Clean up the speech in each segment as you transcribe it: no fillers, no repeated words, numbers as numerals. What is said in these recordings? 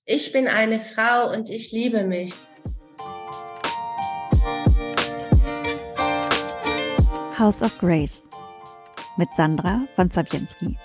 Ich bin eine Frau und ich liebe mich. House of Grace mit Sandra von Zabienski.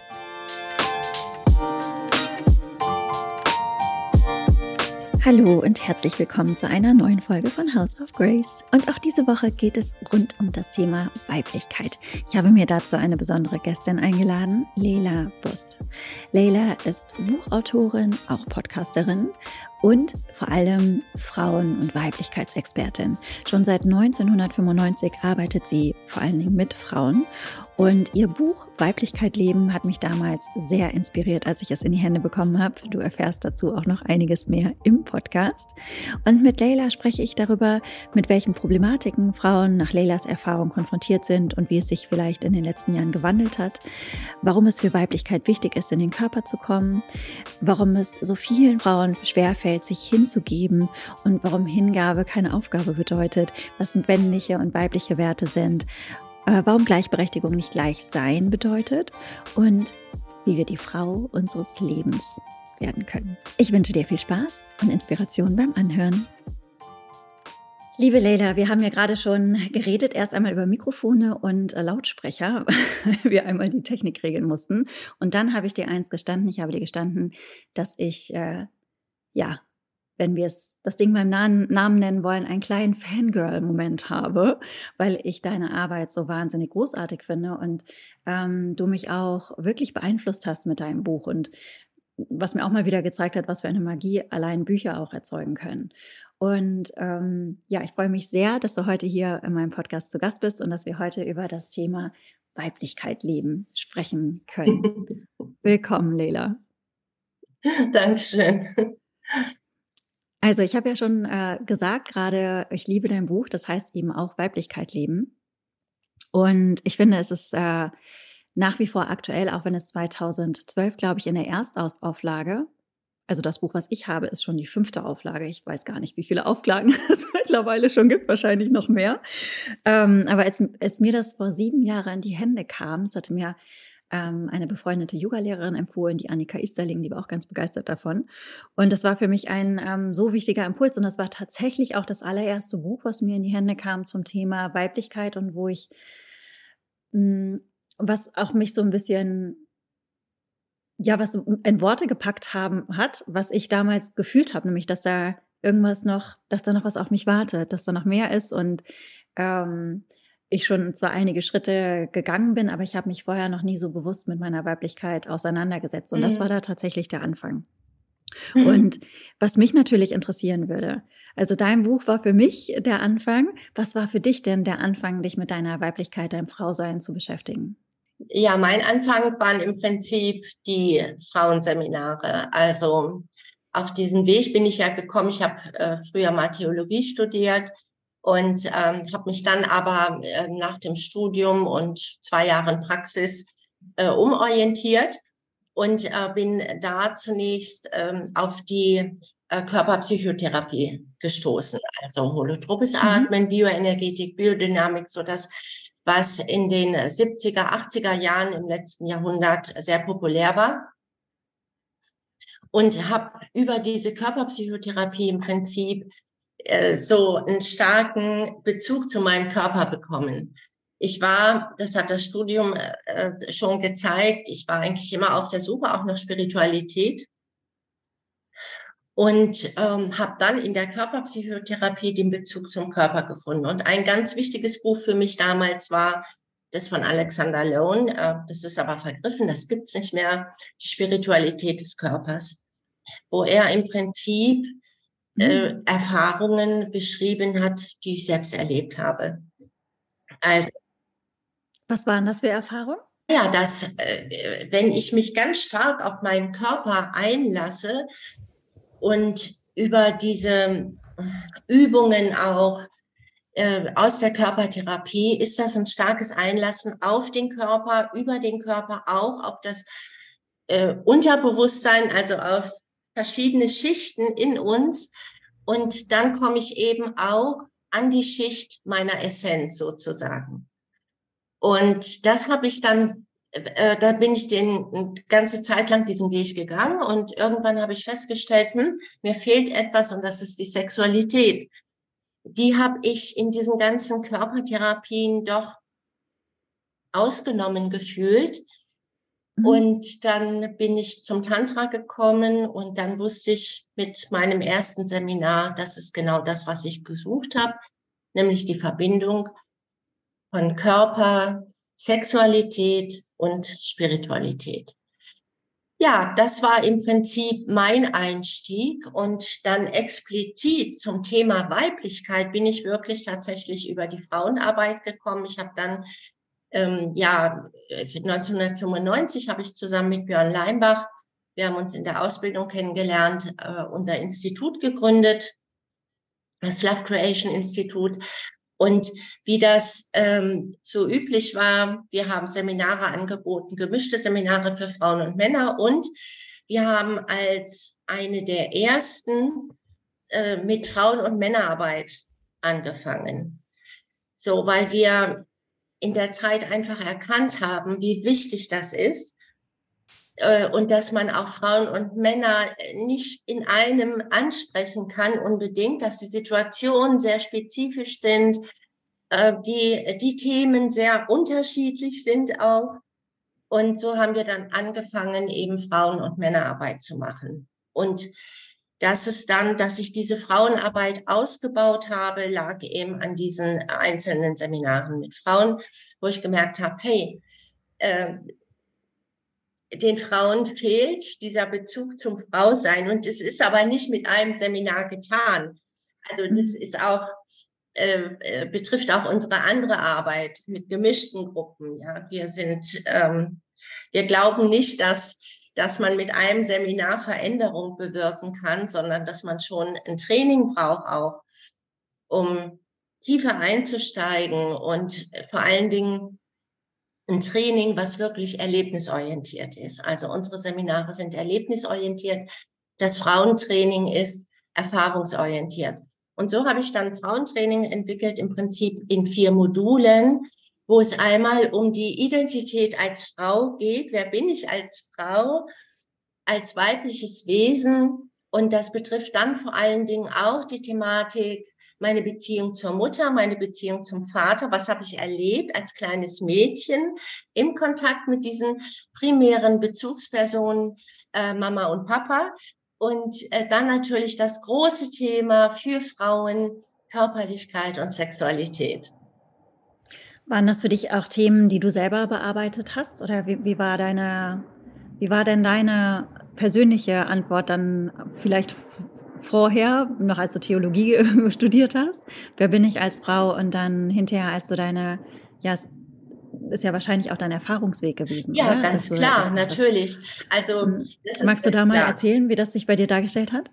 Hallo und herzlich willkommen zu einer neuen Folge von House of Grace. Und auch diese Woche geht es rund um das Thema Weiblichkeit. Ich habe mir dazu eine besondere Gästin eingeladen, Leila Bust. Leila ist Buchautorin, auch Podcasterin und vor allem Frauen- und Weiblichkeitsexpertin. Schon seit 1995 arbeitet sie vor allen Dingen mit Frauen. Und ihr Buch Weiblichkeit leben hat mich damals sehr inspiriert, als ich es in die Hände bekommen habe. Du erfährst dazu auch noch einiges mehr im Podcast. Und mit Leila spreche ich darüber, mit welchen Problematiken Frauen nach Leilas Erfahrung konfrontiert sind und wie es sich vielleicht in den letzten Jahren gewandelt hat, warum es für Weiblichkeit wichtig ist, in den Körper zu kommen, warum es so vielen Frauen schwerfällt, sich hinzugeben und warum Hingabe keine Aufgabe bedeutet, was männliche und weibliche Werte sind, warum Gleichberechtigung nicht gleich sein bedeutet und wie wir die Frau unseres Lebens werden können. Ich wünsche dir viel Spaß und Inspiration beim Anhören. Liebe Leila, wir haben ja gerade schon geredet, erst einmal über Mikrofone und Lautsprecher, weil wir einmal die Technik regeln mussten. Und dann habe ich dir eins gestanden, dass ich, wenn wir das Ding beim Namen nennen wollen, einen kleinen Fangirl-Moment habe, weil ich deine Arbeit so wahnsinnig großartig finde und du mich auch wirklich beeinflusst hast mit deinem Buch und was mir auch mal wieder gezeigt hat, was für eine Magie allein Bücher auch erzeugen können. Und ich freue mich sehr, dass du heute hier in meinem Podcast zu Gast bist und dass wir heute über das Thema Weiblichkeit leben sprechen können. Willkommen, Leila. Dankeschön. Also ich habe ja schon gesagt gerade, ich liebe dein Buch, das heißt eben auch Weiblichkeit leben. Und ich finde, es ist nach wie vor aktuell, auch wenn es 2012, glaube ich, in der Erstauflage, also das Buch, was ich habe, ist schon die 5. Auflage. Ich weiß gar nicht, wie viele Auflagen es mittlerweile schon gibt, wahrscheinlich noch mehr. Aber als mir das vor 7 Jahren in die Hände kam, es hatte mir eine befreundete Yoga-Lehrerin empfohlen, die Annika Isterling, die war auch ganz begeistert davon. Und das war für mich ein so wichtiger Impuls. Und das war tatsächlich auch das allererste Buch, was mir in die Hände kam zum Thema Weiblichkeit und wo ich, was auch mich so ein bisschen, was so in Worte gepackt hat, was ich damals gefühlt habe, nämlich, dass da noch was auf mich wartet, dass da noch mehr ist und ich schon zwar einige Schritte gegangen bin, aber ich habe mich vorher noch nie so bewusst mit meiner Weiblichkeit auseinandergesetzt. Und das war da tatsächlich der Anfang. Und was mich natürlich interessieren würde, also dein Buch war für mich der Anfang. Was war für dich denn der Anfang, dich mit deiner Weiblichkeit, deinem Frausein zu beschäftigen? Ja, mein Anfang waren im Prinzip die Frauenseminare. Also auf diesen Weg bin ich ja gekommen. Ich habe früher mal Theologie studiert und habe mich dann aber nach dem Studium und 2 Jahren Praxis umorientiert und bin da zunächst auf die Körperpsychotherapie gestoßen. Also holotropes Atmen, Bioenergetik, Biodynamik, so das, was in den 70er, 80er Jahren im letzten Jahrhundert sehr populär war. Und habe über diese Körperpsychotherapie im Prinzip so einen starken Bezug zu meinem Körper bekommen. Das hat das Studium schon gezeigt, ich war eigentlich immer auf der Suche auch nach Spiritualität und habe dann in der Körperpsychotherapie den Bezug zum Körper gefunden. Und ein ganz wichtiges Buch für mich damals war das von Alexander Lowen, das ist aber vergriffen, das gibt's nicht mehr, die Spiritualität des Körpers, wo er im Prinzip Erfahrungen beschrieben hat, die ich selbst erlebt habe. Also, was waren das für Erfahrungen? Ja, wenn ich mich ganz stark auf meinen Körper einlasse und über diese Übungen auch aus der Körpertherapie, ist das ein starkes Einlassen auf den Körper, über den Körper auch, auf das Unterbewusstsein, also auf verschiedene Schichten in uns. Und dann komme ich eben auch an die Schicht meiner Essenz sozusagen. Und das habe ich dann da bin ich eine ganze Zeit lang diesen Weg gegangen und irgendwann habe ich festgestellt, mir fehlt etwas und das ist die Sexualität. Die habe ich in diesen ganzen Körpertherapien doch ausgenommen gefühlt. Mhm. Und dann bin ich zum Tantra gekommen und dann wusste ich mit meinem ersten Seminar, das ist genau das, was ich gesucht habe, nämlich die Verbindung von Körper, Sexualität und Spiritualität. Ja, das war im Prinzip mein Einstieg und dann explizit zum Thema Weiblichkeit bin ich wirklich tatsächlich über die Frauenarbeit gekommen. Ich habe dann 1995 habe ich zusammen mit Björn Leimbach, wir haben uns in der Ausbildung kennengelernt, unser Institut gegründet, das Love Creation Institut. Und wie das so üblich war, wir haben Seminare angeboten, gemischte Seminare für Frauen und Männer. Und wir haben als eine der ersten mit Frauen- und Männerarbeit angefangen. So, weil wir in der Zeit einfach erkannt haben, wie wichtig das ist und dass man auch Frauen und Männer nicht in einem ansprechen kann unbedingt, dass die Situationen sehr spezifisch sind, die Themen sehr unterschiedlich sind auch. Und so haben wir dann angefangen, eben Frauen- und Männerarbeit zu machen. Und dass es dann, dass ich diese Frauenarbeit ausgebaut habe, lag eben an diesen einzelnen Seminaren mit Frauen, wo ich gemerkt habe, hey, den Frauen fehlt dieser Bezug zum Frausein. Und es ist aber nicht mit einem Seminar getan. Also das Mhm. ist auch, betrifft auch unsere andere Arbeit mit gemischten Gruppen. Ja, wir glauben nicht, dass man mit einem Seminar Veränderung bewirken kann, sondern dass man schon ein Training braucht auch, um tiefer einzusteigen und vor allen Dingen ein Training, was wirklich erlebnisorientiert ist. Also unsere Seminare sind erlebnisorientiert. Das Frauentraining ist erfahrungsorientiert. Und so habe ich dann Frauentraining entwickelt, im Prinzip in 4 Modulen, wo es einmal um die Identität als Frau geht. Wer bin ich als Frau, als weibliches Wesen? Und das betrifft dann vor allen Dingen auch die Thematik, meine Beziehung zur Mutter, meine Beziehung zum Vater. Was habe ich erlebt als kleines Mädchen im Kontakt mit diesen primären Bezugspersonen, Mama und Papa? Und dann natürlich das große Thema für Frauen, Körperlichkeit und Sexualität. Waren das für dich auch Themen, die du selber bearbeitet hast? Oder wie war denn deine persönliche Antwort dann vielleicht vorher, noch als du Theologie studiert hast? Wer bin ich als Frau? Und dann hinterher, als du ja, es ist ja wahrscheinlich auch dein Erfahrungsweg gewesen, Ja, oder? Dass ganz du das klar, gemacht hast. natürlich. Also das ist Magst du da mal klar. erzählen, wie das sich bei dir dargestellt hat?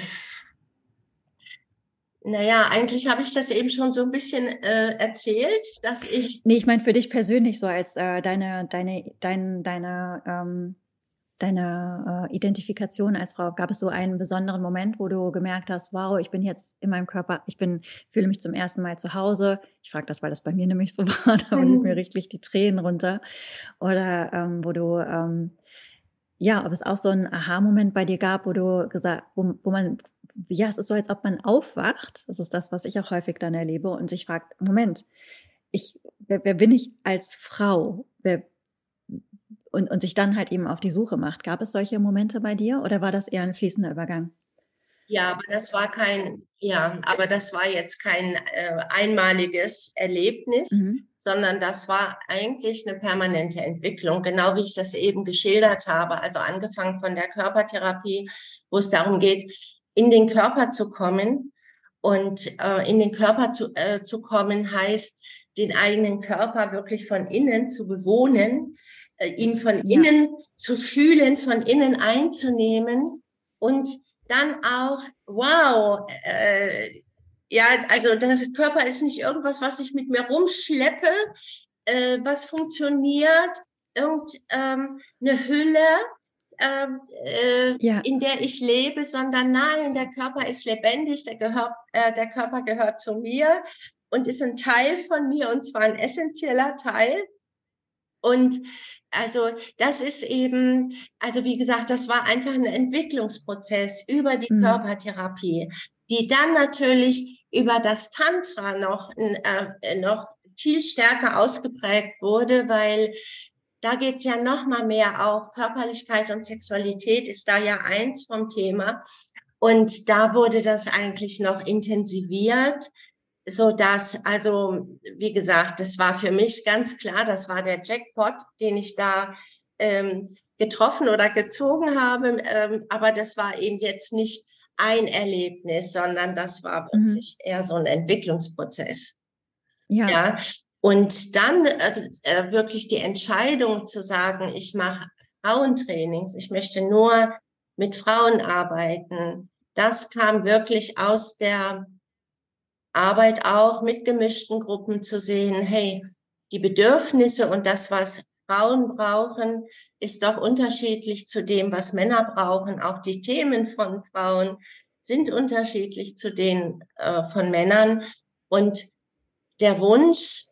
Naja, eigentlich habe ich das eben schon so ein bisschen erzählt, dass ich, Nee, ich meine für dich persönlich so als deine Identifikation als Frau. Gab es so einen besonderen Moment, wo du gemerkt hast, wow, ich bin jetzt in meinem Körper, fühle mich zum ersten Mal zu Hause. Ich frage das, weil das bei mir nämlich so war, da liefen mir richtig die Tränen runter. Oder wo du, ja, ob es auch so einen Aha-Moment bei dir gab, wo du gesagt, wo man, ja, es ist so, als ob man aufwacht. Das ist das, was ich auch häufig dann erlebe und sich fragt, Moment, wer bin ich als Frau? Und sich dann halt eben auf die Suche macht. Gab es solche Momente bei dir oder war das eher ein fließender Übergang? ja, aber das war jetzt kein einmaliges Erlebnis, Mhm. sondern das war eigentlich eine permanente Entwicklung, genau wie ich das eben geschildert habe. Also angefangen von der Körpertherapie, wo es darum geht, in den Körper zu kommen. Und in den Körper zu kommen heißt, den eigenen Körper wirklich von innen zu bewohnen, ihn von Ja, innen zu fühlen, von innen einzunehmen und dann auch, wow, ja, also das Körper ist nicht irgendwas, was ich mit mir rumschleppe, was funktioniert, eine Hülle, ja, in der ich lebe, sondern nein, der Körper ist lebendig, der Körper gehört zu mir und ist ein Teil von mir und zwar ein essentieller Teil. Und also das ist eben, also wie gesagt, das war einfach ein Entwicklungsprozess über die Körpertherapie, die dann natürlich über das Tantra noch viel stärker ausgeprägt wurde, weil da geht's ja noch mal mehr auch, Körperlichkeit und Sexualität ist da ja eins vom Thema. Und da wurde das eigentlich noch intensiviert, so dass, also, wie gesagt, das war für mich ganz klar, das war der Jackpot, den ich da getroffen oder gezogen habe. Aber das war eben jetzt nicht ein Erlebnis, sondern das war wirklich eher so ein Entwicklungsprozess. Ja. Ja. Und dann wirklich die Entscheidung zu sagen, ich mache Frauentrainings, ich möchte nur mit Frauen arbeiten, das kam wirklich aus der Arbeit auch mit gemischten Gruppen zu sehen, hey, die Bedürfnisse und das, was Frauen brauchen, ist doch unterschiedlich zu dem, was Männer brauchen. Auch die Themen von Frauen sind unterschiedlich zu denen von Männern. Und der Wunsch,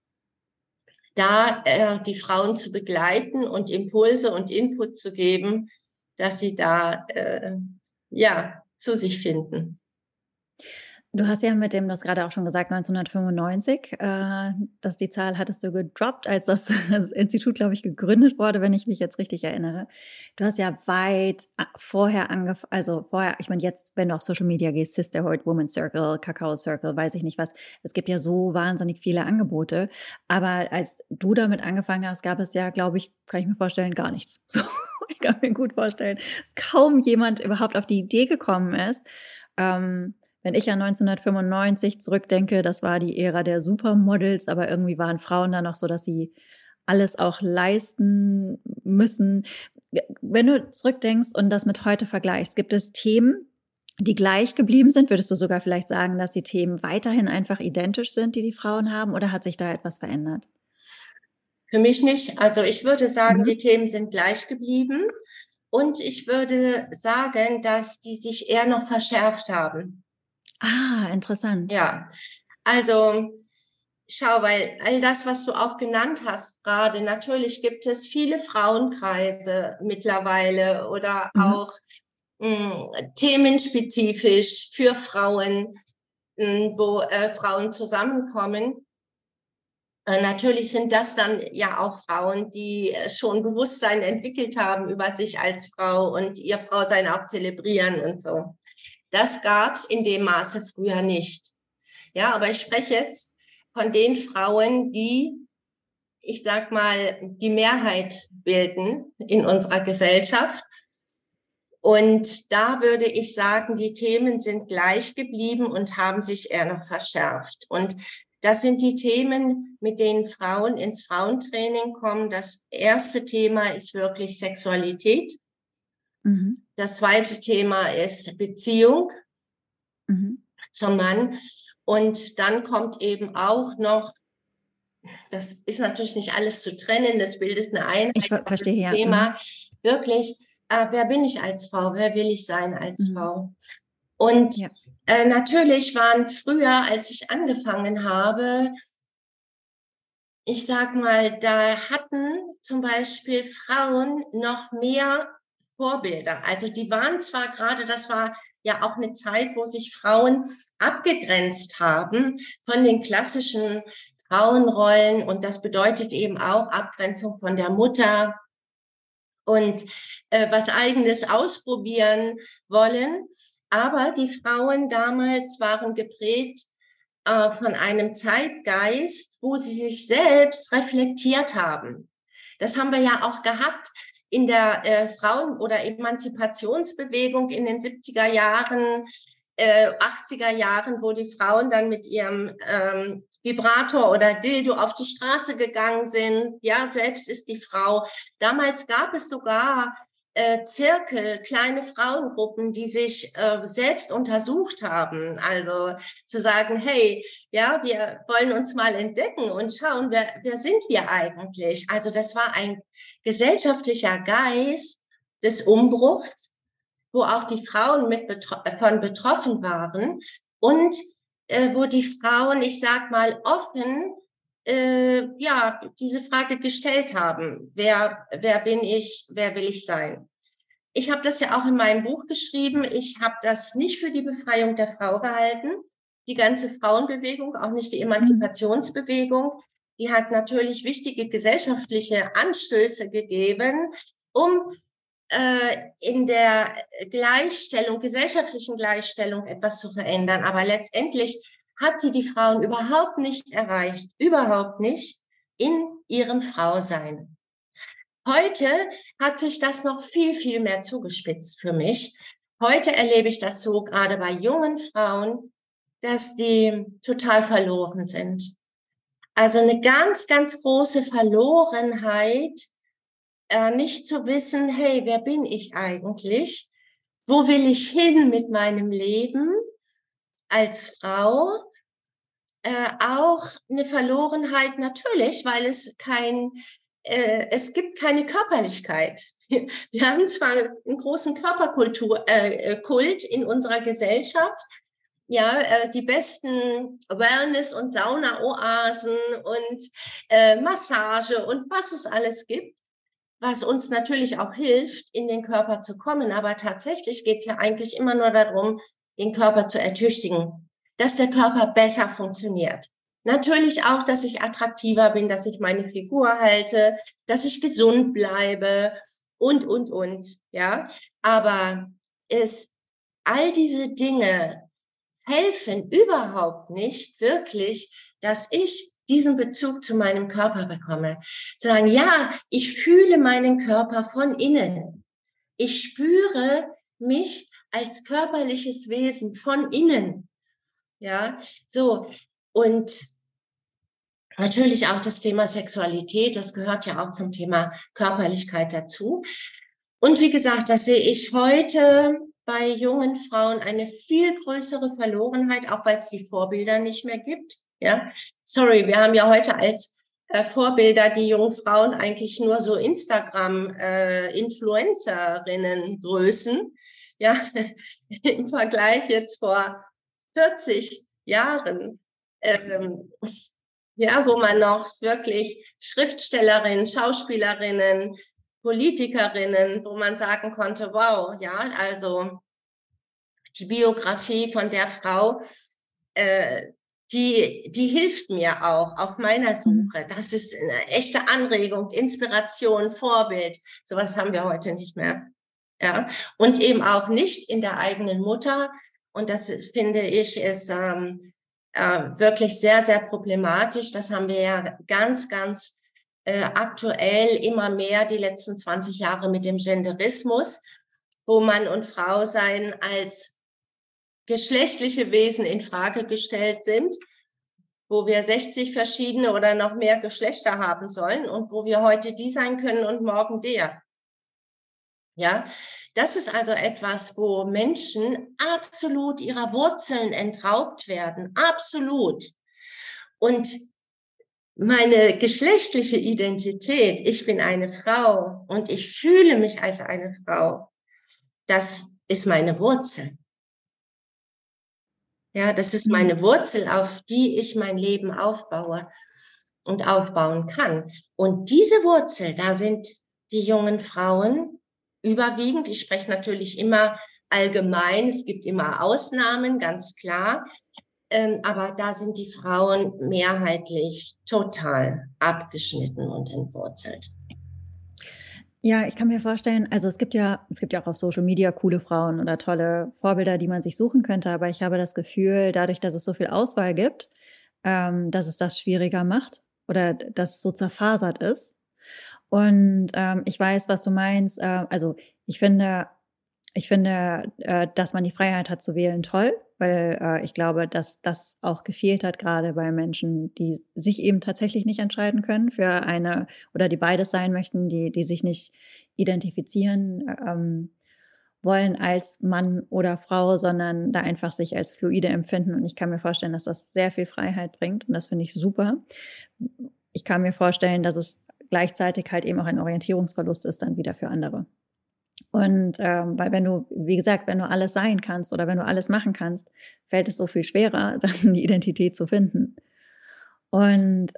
da die Frauen zu begleiten und Impulse und Input zu geben, dass sie da ja zu sich finden. Du hast ja mit dem, du hast gerade auch schon gesagt, 1995, dass die Zahl hattest du gedroppt, als das Institut, glaube ich, gegründet wurde, wenn ich mich jetzt richtig erinnere. Du hast ja weit vorher angefangen, also vorher, ich meine jetzt, wenn du auf Social Media gehst, Sisterhood, Women's Circle, Kakao Circle, weiß ich nicht was, es gibt ja so wahnsinnig viele Angebote, aber als du damit angefangen hast, gab es ja, glaube ich, kann ich mir vorstellen, gar nichts. So, ich kann mir gut vorstellen, dass kaum jemand überhaupt auf die Idee gekommen ist, wenn ich an 1995 zurückdenke, das war die Ära der Supermodels, aber irgendwie waren Frauen da noch so, dass sie alles auch leisten müssen. Wenn du zurückdenkst und das mit heute vergleichst, gibt es Themen, die gleich geblieben sind? Würdest du sogar vielleicht sagen, dass die Themen weiterhin einfach identisch sind, die die Frauen haben, oder hat sich da etwas verändert? Für mich nicht. Also ich würde sagen, die Themen sind gleich geblieben und ich würde sagen, dass die sich eher noch verschärft haben. Ah, interessant. Ja, also schau, weil all das, was du auch genannt hast gerade, natürlich gibt es viele Frauenkreise mittlerweile oder auch themenspezifisch für Frauen, wo Frauen zusammenkommen. Natürlich sind das dann ja auch Frauen, die schon Bewusstsein entwickelt haben über sich als Frau und ihr Frausein auch zelebrieren und so. Das gab's in dem Maße früher nicht. Ja, aber ich spreche jetzt von den Frauen, die, ich sag mal, die Mehrheit bilden in unserer Gesellschaft. Und da würde ich sagen, die Themen sind gleich geblieben und haben sich eher noch verschärft. Und das sind die Themen, mit denen Frauen ins Frauentraining kommen. Das erste Thema ist wirklich Sexualität. Das zweite Thema ist Beziehung zum Mann. Und dann kommt eben auch noch, das ist natürlich nicht alles zu trennen, das bildet eine Einheit. Ich verstehe, ja. Thema wirklich, wer bin ich als Frau? Wer will ich sein als Frau? Und natürlich waren früher, als ich angefangen habe, ich sag mal, da hatten zum Beispiel Frauen noch mehr Vorbilder. Also die waren zwar gerade, das war ja auch eine Zeit, wo sich Frauen abgegrenzt haben von den klassischen Frauenrollen. Und das bedeutet eben auch Abgrenzung von der Mutter und was Eigenes ausprobieren wollen. Aber die Frauen damals waren geprägt von einem Zeitgeist, wo sie sich selbst reflektiert haben. Das haben wir ja auch gehabt in der Frauen- oder Emanzipationsbewegung in den 70er Jahren, 80er Jahren, wo die Frauen dann mit ihrem Vibrator oder Dildo auf die Straße gegangen sind. Ja, selbst ist die Frau. Damals gab es sogar Zirkel, kleine Frauengruppen, die sich selbst untersucht haben. Also zu sagen, hey, ja, wir wollen uns mal entdecken und schauen, wer sind wir eigentlich? Also das war ein gesellschaftlicher Geist des Umbruchs, wo auch die Frauen von betroffen waren und wo die Frauen, ich sag mal, offen ja, diese Frage gestellt haben. Wer bin ich? Wer will ich sein? Ich habe das ja auch in meinem Buch geschrieben. Ich habe das nicht für die Befreiung der Frau gehalten. Die ganze Frauenbewegung, auch nicht die Emanzipationsbewegung, die hat natürlich wichtige gesellschaftliche Anstöße gegeben, um in der Gleichstellung, gesellschaftlichen Gleichstellung etwas zu verändern. Aber letztendlich hat sie die Frauen überhaupt nicht erreicht, überhaupt nicht in ihrem Frausein. Heute hat sich das noch viel, viel mehr zugespitzt für mich. Heute erlebe ich das so, gerade bei jungen Frauen, dass die total verloren sind. Also eine ganz, ganz große Verlorenheit, nicht zu wissen, hey, wer bin ich eigentlich? Wo will ich hin mit meinem Leben als Frau? Auch eine Verlorenheit natürlich, weil es gibt keine Körperlichkeit. Wir haben zwar einen großen Kult in unserer Gesellschaft, ja, die besten Wellness- und Sauna-Oasen und Massage und was es alles gibt, was uns natürlich auch hilft, in den Körper zu kommen. Aber tatsächlich geht es ja eigentlich immer nur darum, den Körper zu ertüchtigen, dass der Körper besser funktioniert. Natürlich auch, dass ich attraktiver bin, dass ich meine Figur halte, dass ich gesund bleibe und, ja. Aber all diese Dinge helfen überhaupt nicht wirklich, dass ich diesen Bezug zu meinem Körper bekomme. Zu sagen, ja, ich fühle meinen Körper von innen. Ich spüre mich als körperliches Wesen von innen. Ja, so. Und natürlich auch das Thema Sexualität, das gehört ja auch zum Thema Körperlichkeit dazu. Und wie gesagt, das sehe ich heute bei jungen Frauen eine viel größere Verlorenheit, auch weil es die Vorbilder nicht mehr gibt. Ja, sorry, wir haben ja heute als Vorbilder die jungen Frauen eigentlich nur so Instagram-Influencerinnen Größen. Ja, im Vergleich jetzt vor 40 Jahren. Ja, wo man noch wirklich Schriftstellerinnen, Schauspielerinnen, Politikerinnen, wo man sagen konnte, wow, ja, also die Biografie von der Frau, die hilft mir auch auf meiner Suche. Das ist eine echte Anregung, Inspiration, Vorbild. Sowas haben wir heute nicht mehr. Ja, und eben auch nicht in der eigenen Mutter. Und das finde ich ist wirklich sehr, sehr problematisch. Das haben wir ja ganz, ganz aktuell immer mehr die letzten 20 Jahre mit dem Genderismus, wo Mann und Frau sein als geschlechtliche Wesen in Frage gestellt sind, wo wir 60 verschiedene oder noch mehr Geschlechter haben sollen und wo wir heute die sein können und morgen der. Ja, das ist also etwas, wo Menschen absolut ihrer Wurzeln entraubt werden, absolut. Und meine geschlechtliche Identität, ich bin eine Frau und ich fühle mich als eine Frau, das ist meine Wurzel. Ja, das ist meine Wurzel, auf die ich mein Leben aufbaue und aufbauen kann. Und diese Wurzel, da sind die jungen Frauen überwiegend. Ich spreche natürlich immer allgemein. Es gibt immer Ausnahmen, ganz klar. Aber da sind die Frauen mehrheitlich total abgeschnitten und entwurzelt. Ja, ich kann mir vorstellen, also es gibt ja auch auf Social Media coole Frauen oder tolle Vorbilder, die man sich suchen könnte, aber ich habe das Gefühl, dadurch, dass es so viel Auswahl gibt, dass es das schwieriger macht oder dass es so zerfasert ist. Und ich weiß, was du meinst. Also ich finde, dass man die Freiheit hat zu wählen, toll, weil ich glaube, dass das auch gefehlt hat, gerade bei Menschen, die sich eben tatsächlich nicht entscheiden können für eine oder die beides sein möchten, die sich nicht identifizieren wollen als Mann oder Frau, sondern da einfach sich als fluide empfinden. Und ich kann mir vorstellen, dass das sehr viel Freiheit bringt und das finde ich super. Ich kann mir vorstellen, dass es gleichzeitig halt eben auch ein Orientierungsverlust ist dann wieder für andere. Und weil wenn du, wie gesagt, wenn du alles sein kannst oder wenn du alles machen kannst, fällt es so viel schwerer, dann die Identität zu finden. Und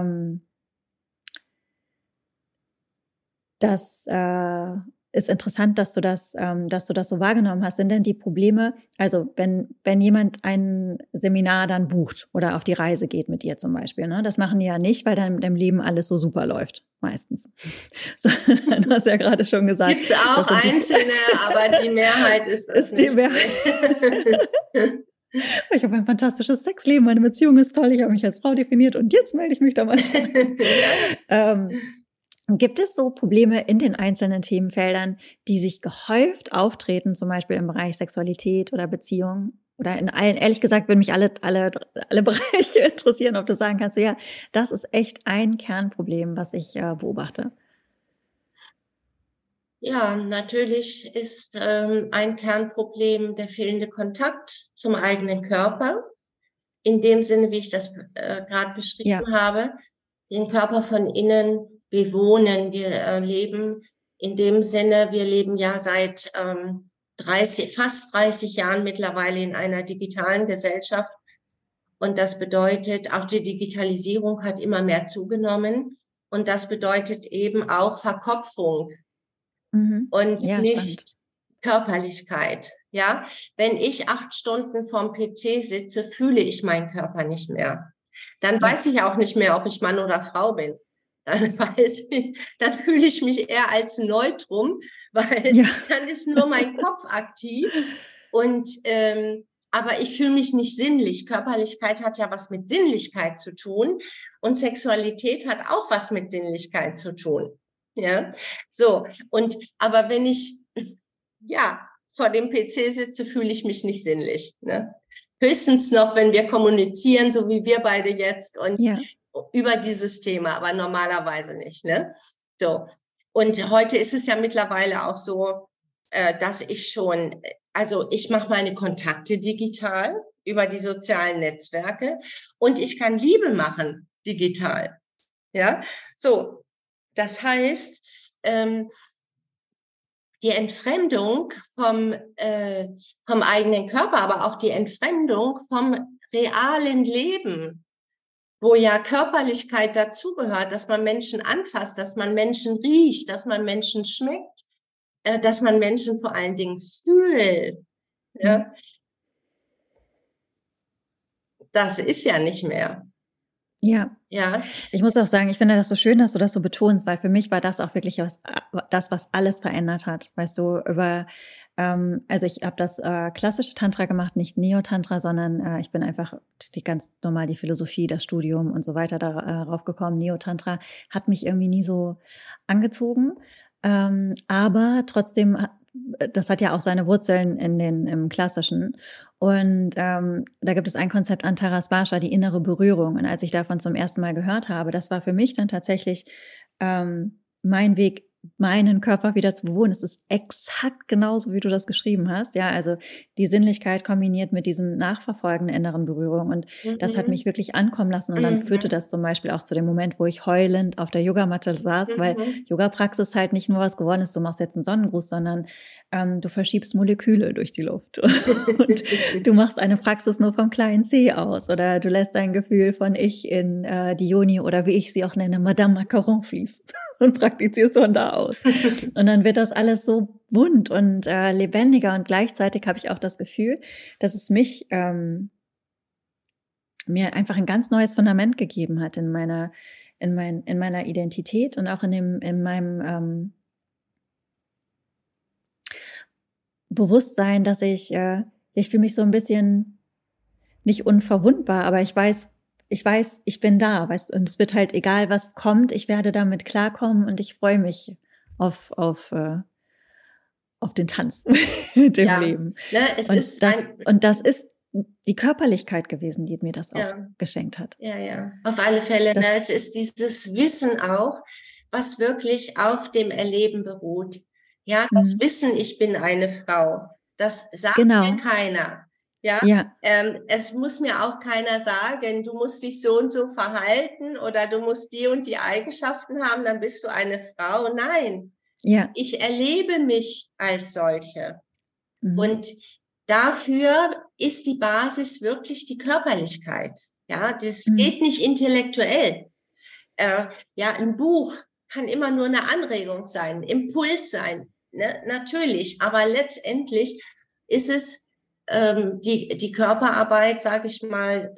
das ist interessant, dass du das so wahrgenommen hast. Sind denn die Probleme, also wenn jemand ein Seminar dann bucht oder auf die Reise geht mit dir zum Beispiel, ne? Das machen die ja nicht, weil dann im Leben alles so super läuft, meistens. So, du hast ja gerade schon gesagt. Gibt es auch Einzelne, aber die Mehrheit ist es die nicht. Mehrheit. Ich habe ein fantastisches Sexleben, meine Beziehung ist toll, ich habe mich als Frau definiert und jetzt melde ich mich da mal. Gibt es so Probleme in den einzelnen Themenfeldern, die sich gehäuft auftreten, zum Beispiel im Bereich Sexualität oder Beziehung? Oder in allen, ehrlich gesagt, würden mich alle Bereiche interessieren, ob du sagen kannst, so, ja, das ist echt ein Kernproblem, was ich beobachte. Ja, natürlich ist ein Kernproblem der fehlende Kontakt zum eigenen Körper. In dem Sinne, wie ich das gerade beschrieben habe, den Körper von innen bewohnen. Wir leben in dem Sinne, wir leben ja seit fast 30 Jahren mittlerweile in einer digitalen Gesellschaft. Und das bedeutet, auch die Digitalisierung hat immer mehr zugenommen. Und das bedeutet eben auch Verkopfung und nicht Körperlichkeit. Ja, wenn ich 8 Stunden vorm PC sitze, fühle ich meinen Körper nicht mehr. Dann weiß ich auch nicht mehr, ob ich Mann oder Frau bin. Dann fühle ich mich eher als Neutrum, weil dann ist nur mein Kopf aktiv. Und aber ich fühle mich nicht sinnlich. Körperlichkeit hat ja was mit Sinnlichkeit zu tun und Sexualität hat auch was mit Sinnlichkeit zu tun. Ja, so. Aber wenn ich vor dem PC sitze, fühle ich mich nicht sinnlich. Ne? Höchstens noch, wenn wir kommunizieren, so wie wir beide jetzt und über dieses Thema, aber normalerweise nicht. Ne? So. Und heute ist es ja mittlerweile auch so, dass ich mache meine Kontakte digital über die sozialen Netzwerke und ich kann Liebe machen digital. Ja, so. Das heißt, die Entfremdung vom eigenen Körper, aber auch die Entfremdung vom realen Leben, wo ja Körperlichkeit dazugehört, dass man Menschen anfasst, dass man Menschen riecht, dass man Menschen schmeckt, dass man Menschen vor allen Dingen fühlt. Ja? Das ist ja nicht mehr. Ja. Ich muss auch sagen, ich finde das so schön, dass du das so betonst, weil für mich war das auch wirklich was alles verändert hat. Weißt du, also ich habe das klassische Tantra gemacht, nicht Neo-Tantra, sondern ich bin einfach ganz normal die Philosophie, das Studium und so weiter darauf gekommen. Neo-Tantra hat mich irgendwie nie so angezogen, aber trotzdem das hat ja auch seine Wurzeln im Klassischen. Und da gibt es ein Konzept Antara-Spasha, die innere Berührung. Und als ich davon zum ersten Mal gehört habe, das war für mich dann tatsächlich mein Weg, meinen Körper wieder zu bewohnen. Es ist exakt genauso, wie du das geschrieben hast. Ja, also die Sinnlichkeit kombiniert mit diesem nachverfolgenden inneren Berührung. Und das hat mich wirklich ankommen lassen. Und dann führte das zum Beispiel auch zu dem Moment, wo ich heulend auf der Yogamatte saß, weil Yoga-Praxis halt nicht nur was geworden ist, du machst jetzt einen Sonnengruß, sondern du verschiebst Moleküle durch die Luft. Und du machst eine Praxis nur vom kleinen C aus. Oder du lässt ein Gefühl von Ich in die Yoni oder wie ich sie auch nenne, Madame Macaron fließen und praktizierst von da aus. Und dann wird das alles so bunt und lebendiger und gleichzeitig habe ich auch das Gefühl, dass es mich mir einfach ein ganz neues Fundament gegeben hat in meiner Identität und auch in meinem Bewusstsein, dass ich fühle mich so ein bisschen nicht unverwundbar, aber ich weiß, ich bin da, weißt du, und es wird halt egal, was kommt, ich werde damit klarkommen und ich freue mich auf den Tanz mit dem Leben. Ne, das ist die Körperlichkeit gewesen, die mir das auch geschenkt hat. Ja, auf alle Fälle. Ne, es ist dieses Wissen auch, was wirklich auf dem Erleben beruht. Ja, das Wissen, ich bin eine Frau, das sagt mir keiner. Ja. Es muss mir auch keiner sagen, du musst dich so und so verhalten oder du musst die und die Eigenschaften haben, dann bist du eine Frau. Nein, ich erlebe mich als solche. Und dafür ist die Basis wirklich die Körperlichkeit. Ja, das geht nicht intellektuell. Ja, ein Buch kann immer nur eine Anregung sein, ein Impuls sein, ne? Natürlich. Aber letztendlich ist es die Körperarbeit, sage ich mal,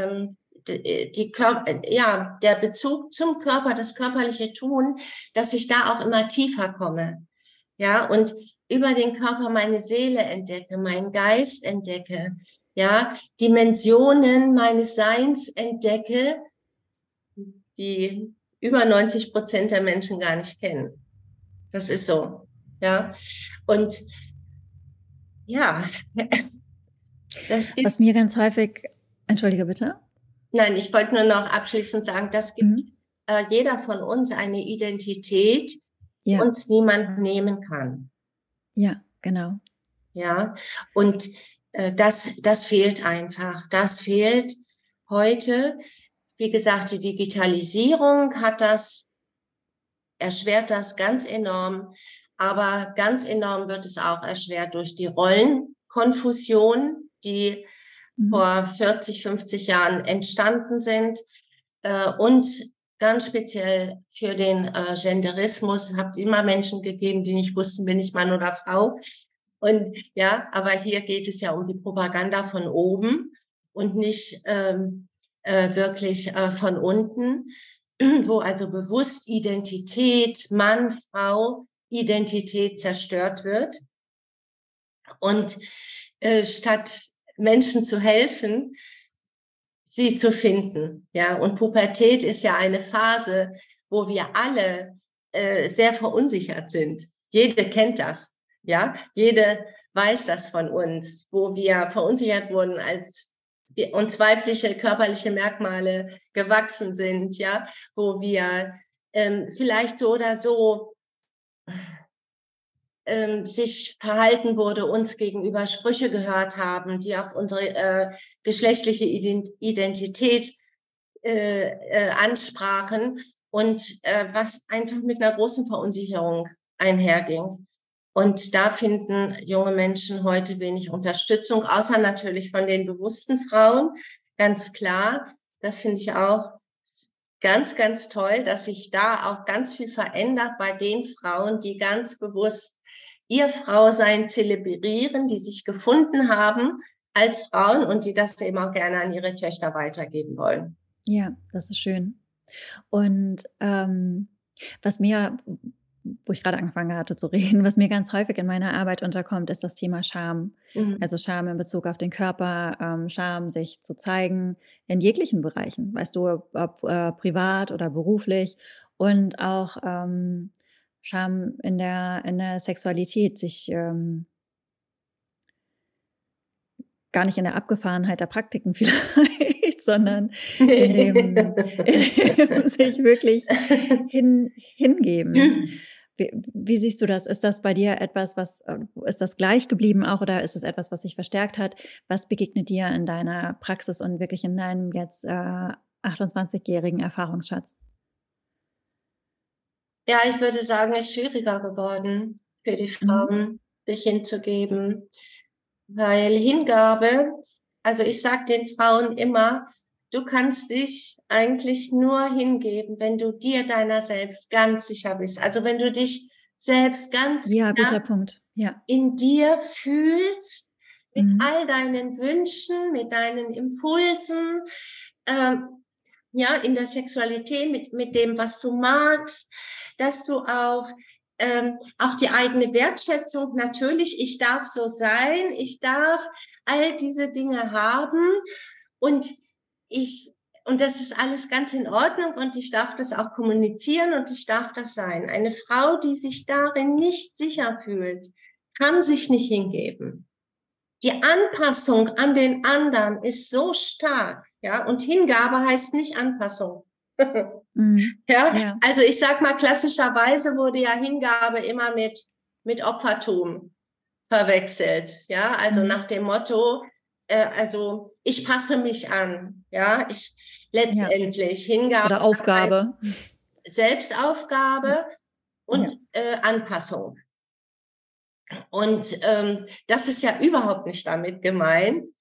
ja, der Bezug zum Körper, das körperliche Tun, dass ich da auch immer tiefer komme. Ja, und über den Körper meine Seele entdecke, meinen Geist entdecke, ja, Dimensionen meines Seins entdecke, die über 90% der Menschen gar nicht kennen. Das ist so, ja. Und ja, das gibt. Was mir ganz häufig, entschuldige bitte. Nein, ich wollte nur noch abschließend sagen, das gibt jeder von uns eine Identität, die uns niemand nehmen kann. Ja, genau. Ja, und das fehlt einfach. Das fehlt heute. Wie gesagt, die Digitalisierung erschwert das ganz enorm. Aber ganz enorm wird es auch erschwert durch die Rollenkonfusion, die vor 40, 50 Jahren entstanden sind. Und ganz speziell für den Genderismus. Es hat immer Menschen gegeben, die nicht wussten, bin ich Mann oder Frau. Und ja, aber hier geht es ja um die Propaganda von oben und nicht wirklich von unten, wo also bewusst Identität, Mann, Frau, Identität zerstört wird. Und statt Menschen zu helfen, sie zu finden. Ja, und Pubertät ist ja eine Phase, wo wir alle sehr verunsichert sind. Jede kennt das. Ja, jede weiß das von uns, wo wir verunsichert wurden, als uns weibliche körperliche Merkmale gewachsen sind, ja, wo wir vielleicht so oder so sich verhalten wurde, uns gegenüber Sprüche gehört haben, die auf unsere geschlechtliche Identität ansprachen und was einfach mit einer großen Verunsicherung einherging. Und da finden junge Menschen heute wenig Unterstützung, außer natürlich von den bewussten Frauen, ganz klar. Das finde ich auch ganz, ganz toll, dass sich da auch ganz viel verändert bei den Frauen, die ganz bewusst ihr Frausein zelebrieren, die sich gefunden haben als Frauen und die das eben auch gerne an ihre Töchter weitergeben wollen. Ja, das ist schön. Und was mir, wo ich gerade angefangen hatte zu reden, was mir ganz häufig in meiner Arbeit unterkommt, ist das Thema Scham. Also Scham in Bezug auf den Körper, Scham, sich zu zeigen in jeglichen Bereichen, weißt du, ob privat oder beruflich, und auch Scham in der Sexualität, sich gar nicht in der Abgefahrenheit der Praktiken vielleicht, sondern in dem sich wirklich hingeben. Wie siehst du das? Ist das bei dir etwas, ist das gleich geblieben auch, oder ist es etwas, was sich verstärkt hat? Was begegnet dir in deiner Praxis und wirklich in deinem jetzt 28-jährigen Erfahrungsschatz? Ja, ich würde sagen, es ist schwieriger geworden für die Frauen, sich hinzugeben. Weil Hingabe, also ich sage den Frauen immer, du kannst dich eigentlich nur hingeben, wenn du dir deiner selbst ganz sicher bist. Also wenn du dich selbst ganz guter Punkt. Ja. In dir fühlst, mit all deinen Wünschen, mit deinen Impulsen, ja, in der Sexualität, mit dem, was du magst, dass du auch die eigene Wertschätzung, natürlich, ich darf so sein, ich darf all diese Dinge haben und das ist alles ganz in Ordnung und ich darf das auch kommunizieren und ich darf das sein. Eine Frau, die sich darin nicht sicher fühlt, kann sich nicht hingeben. Die Anpassung an den anderen ist so stark, ja, und Hingabe heißt nicht Anpassung. Ja, also ich sag mal, klassischerweise wurde ja Hingabe immer mit Opfertum verwechselt, ja, also nach dem Motto, also ich passe mich an, ja, letztendlich Hingabe oder Aufgabe, Selbstaufgabe und Anpassung. Und das ist ja überhaupt nicht damit gemeint,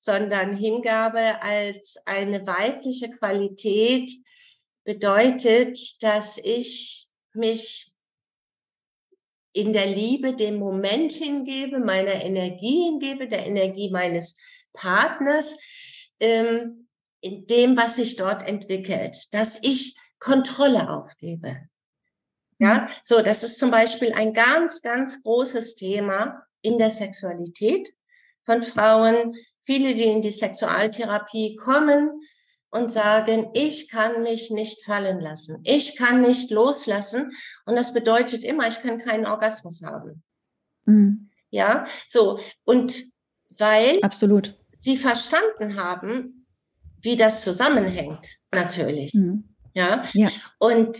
sondern Hingabe als eine weibliche Qualität bedeutet, dass ich mich in der Liebe dem Moment hingebe, meiner Energie hingebe, der Energie meines Partners, in dem, was sich dort entwickelt, dass ich Kontrolle aufgebe. Ja, so, das ist zum Beispiel ein ganz, ganz großes Thema in der Sexualität von Frauen. Viele, die in die Sexualtherapie kommen und sagen, ich kann mich nicht fallen lassen, ich kann nicht loslassen. Und das bedeutet immer, ich kann keinen Orgasmus haben. Mhm. Ja, so, und weil Absolut. sie verstanden haben, wie das zusammenhängt, natürlich. Ja, ja. Und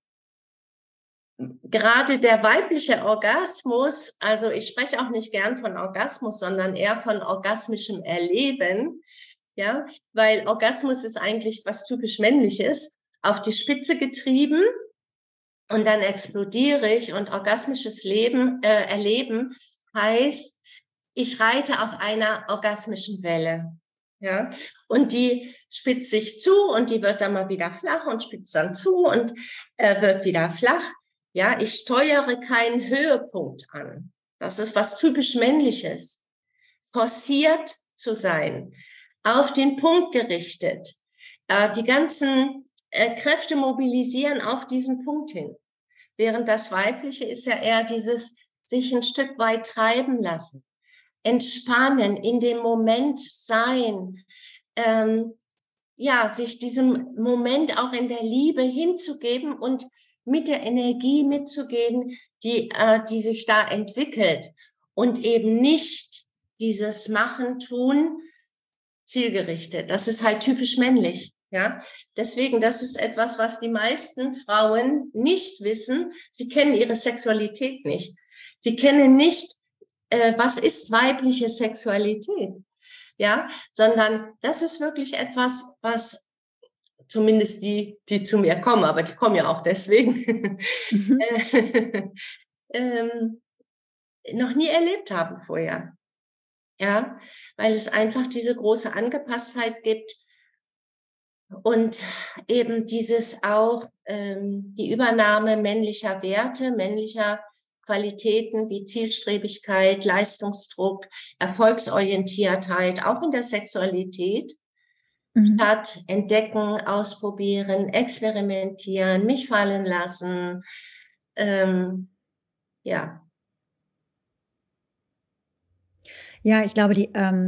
gerade der weibliche Orgasmus, also ich spreche auch nicht gern von Orgasmus, sondern eher von orgasmischem Erleben, ja, weil Orgasmus ist eigentlich was typisch Männliches, auf die Spitze getrieben und dann explodiere ich, und orgasmisches Erleben heißt, ich reite auf einer orgasmischen Welle, ja, und die spitzt sich zu und die wird dann mal wieder flach und spitzt dann zu und wird wieder flach. Ja, ich steuere keinen Höhepunkt an. Das ist was typisch Männliches. Forciert zu sein, auf den Punkt gerichtet, die ganzen Kräfte mobilisieren auf diesen Punkt hin. Während das Weibliche ist ja eher dieses sich ein Stück weit treiben lassen, entspannen, in dem Moment sein, ja, sich diesem Moment auch in der Liebe hinzugeben und mit der Energie mitzugehen, die sich da entwickelt, und eben nicht dieses Machen, Tun, zielgerichtet. Das ist halt typisch männlich. Ja, deswegen, das ist etwas, was die meisten Frauen nicht wissen. Sie kennen ihre Sexualität nicht. Sie kennen nicht, was ist weibliche Sexualität. Ja, sondern das ist wirklich etwas, was zumindest die zu mir kommen, aber die kommen ja auch deswegen, noch nie erlebt haben vorher. Ja, weil es einfach diese große Angepasstheit gibt und eben dieses auch die Übernahme männlicher Werte, männlicher Qualitäten wie Zielstrebigkeit, Leistungsdruck, Erfolgsorientiertheit, auch in der Sexualität, statt entdecken, ausprobieren, experimentieren, mich fallen lassen, ja. Ja, ich glaube,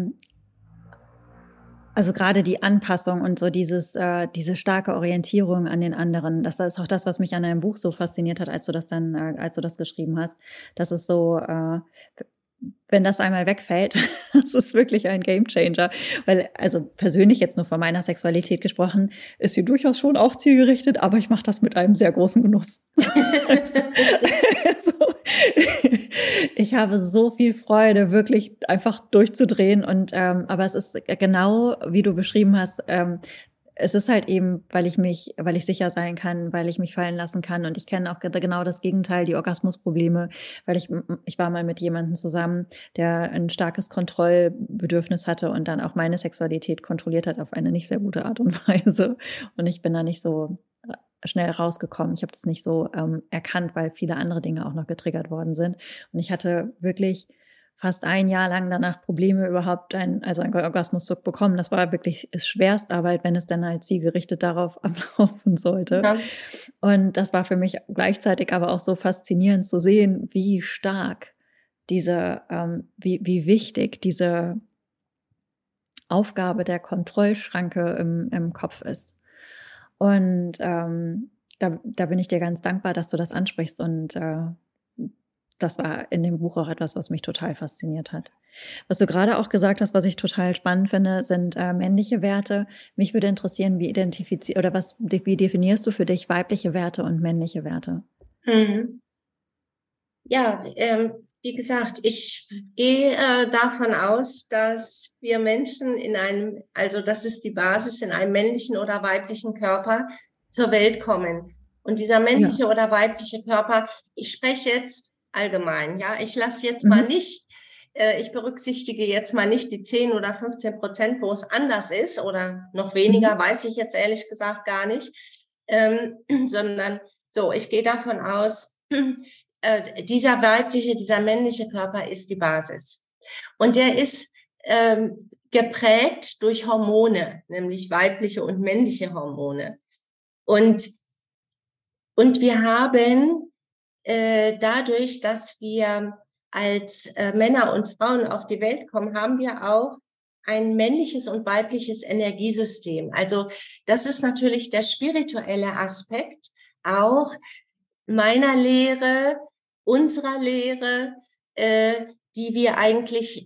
also gerade die Anpassung und so diese starke Orientierung an den anderen, das ist auch das, was mich an deinem Buch so fasziniert hat, als du das geschrieben hast. Das ist so, wenn das einmal wegfällt, das ist wirklich ein Gamechanger. Weil, also persönlich jetzt nur von meiner Sexualität gesprochen, ist sie durchaus schon auch zielgerichtet, aber ich mache das mit einem sehr großen Genuss. Also, ich habe so viel Freude, wirklich einfach durchzudrehen. Und aber es ist genau, wie du beschrieben hast, es ist halt eben, weil ich sicher sein kann, weil ich mich fallen lassen kann. Und ich kenne auch genau das Gegenteil, die Orgasmusprobleme, weil ich war mal mit jemandem zusammen, der ein starkes Kontrollbedürfnis hatte und dann auch meine Sexualität kontrolliert hat auf eine nicht sehr gute Art und Weise. Und ich bin da nicht so schnell rausgekommen. Ich habe das nicht so erkannt, weil viele andere Dinge auch noch getriggert worden sind. Und ich hatte wirklich fast ein Jahr lang danach Probleme überhaupt einen Orgasmus zu bekommen. Das war wirklich Schwerstarbeit, wenn es dann halt zielgerichtet darauf ablaufen sollte. Ja. Und das war für mich gleichzeitig aber auch so faszinierend zu sehen, wie stark wie wichtig diese Aufgabe der Kontrollschranke im Kopf ist. Und da bin ich dir ganz dankbar, dass du das ansprichst, und das war in dem Buch auch etwas, was mich total fasziniert hat. Was du gerade auch gesagt hast, was ich total spannend finde, sind männliche Werte. Mich würde interessieren, wie definierst du für dich weibliche Werte und männliche Werte? Ja, wie gesagt, ich gehe davon aus, dass wir Menschen das ist die Basis, in einem männlichen oder weiblichen Körper zur Welt kommen. Und dieser männliche oder weibliche Körper, ich spreche jetzt allgemein, ja, ich lasse jetzt mal nicht ich berücksichtige jetzt mal nicht die 10 oder 15%, wo es anders ist oder noch weniger, weiß ich jetzt ehrlich gesagt gar nicht, sondern so, ich gehe davon aus, dieser weibliche, dieser männliche Körper ist die Basis. Und der ist geprägt durch Hormone, nämlich weibliche und männliche Hormone. Und wir haben dadurch, dass wir als Männer und Frauen auf die Welt kommen, haben wir auch ein männliches und weibliches Energiesystem. Also das ist natürlich der spirituelle Aspekt auch meiner Lehre, unserer Lehre, die wir eigentlich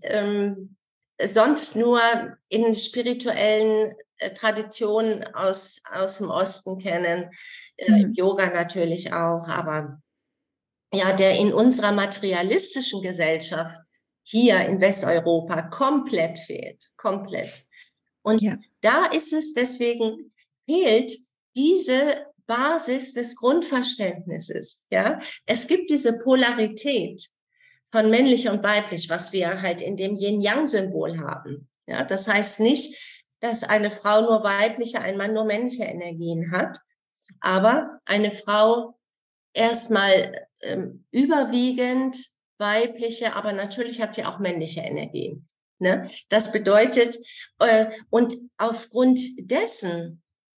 sonst nur in spirituellen Traditionen aus dem Osten kennen, Yoga natürlich auch, aber ja, der in unserer materialistischen Gesellschaft hier in Westeuropa komplett fehlt, komplett. Und da ist es, deswegen fehlt diese Basis des Grundverständnisses. Ja, es gibt diese Polarität von männlich und weiblich, was wir halt in dem Yin-Yang-Symbol haben. Ja, das heißt nicht, dass eine Frau nur weibliche, ein Mann nur männliche Energien hat, aber eine Frau erstmal überwiegend weibliche, aber natürlich hat sie auch männliche Energien. Ne? Das bedeutet, und aufgrund dessen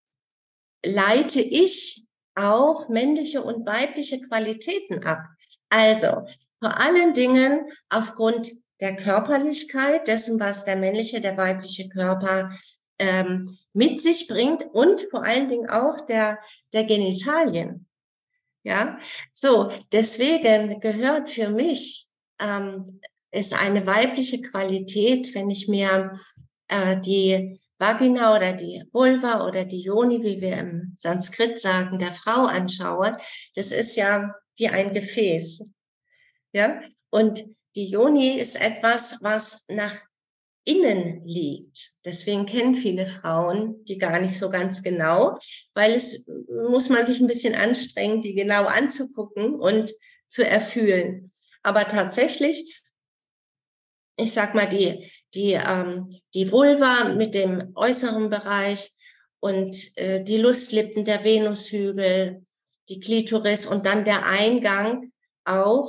leite ich auch männliche und weibliche Qualitäten ab. Also vor allen Dingen aufgrund der Körperlichkeit, dessen, was der männliche, der weibliche Körper mit sich bringt und vor allen Dingen auch der Genitalien. Ja, so, deswegen gehört für mich, ist eine weibliche Qualität, wenn ich mir die Vagina oder die Vulva oder die Yoni, wie wir im Sanskrit sagen, der Frau anschaue, das ist ja wie ein Gefäß. Ja, und die Yoni ist etwas, was nach innen liegt. Deswegen kennen viele Frauen die gar nicht so ganz genau, weil es muss man sich ein bisschen anstrengen, die genau anzugucken und zu erfühlen. Aber tatsächlich, ich sag mal, die Vulva mit dem äußeren Bereich und die Lustlippen, der Venushügel, die Klitoris und dann der Eingang auch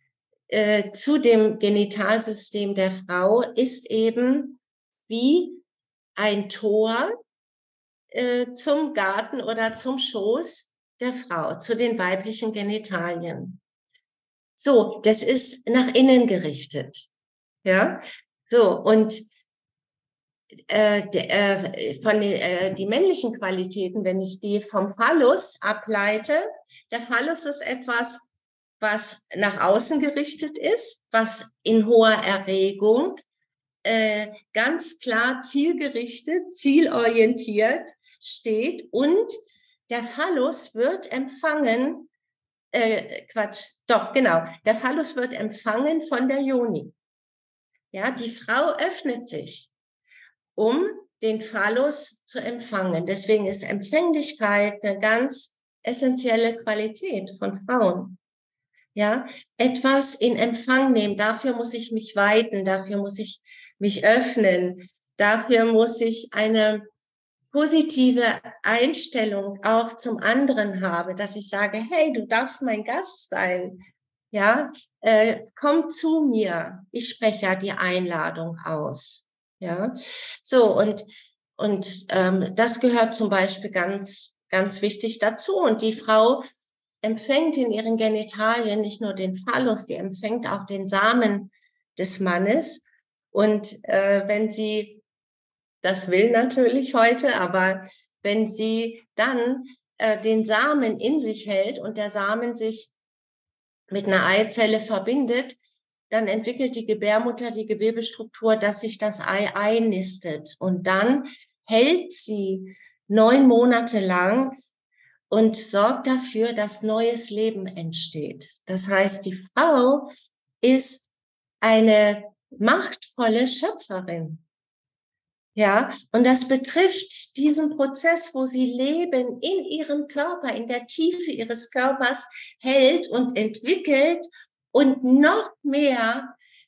zu dem Genitalsystem der Frau ist eben wie ein Tor zum Garten oder zum Schoß der Frau, zu den weiblichen Genitalien. So, das ist nach innen gerichtet. Ja, so, und die männlichen Qualitäten, wenn ich die vom Phallus ableite, der Phallus ist etwas, was nach außen gerichtet ist, was in hoher Erregung ganz klar zielgerichtet, zielorientiert steht und der Phallus wird empfangen, der Phallus wird empfangen von der Yoni. Ja, die Frau öffnet sich, um den Phallus zu empfangen. Deswegen ist Empfänglichkeit eine ganz essentielle Qualität von Frauen. Ja, etwas in Empfang nehmen. Dafür muss ich mich weiten, dafür muss ich mich öffnen, dafür muss ich eine positive Einstellung auch zum anderen haben, dass ich sage, hey, du darfst mein Gast sein. Ja, komm zu mir. Ich spreche ja die Einladung aus. Ja, so und das gehört zum Beispiel ganz, ganz wichtig dazu. Und die Frau empfängt in ihren Genitalien nicht nur den Phallus, die empfängt auch den Samen des Mannes. Und wenn sie, das will natürlich heute, aber wenn sie dann den Samen in sich hält und der Samen sich mit einer Eizelle verbindet, dann entwickelt die Gebärmutter die Gewebestruktur, dass sich das Ei einnistet. Und dann hält sie 9 Monate lang und sorgt dafür, dass neues Leben entsteht. Das heißt, die Frau ist eine machtvolle Schöpferin. Ja, und das betrifft diesen Prozess, wo sie Leben in ihrem Körper, in der Tiefe ihres Körpers hält und entwickelt und noch mehr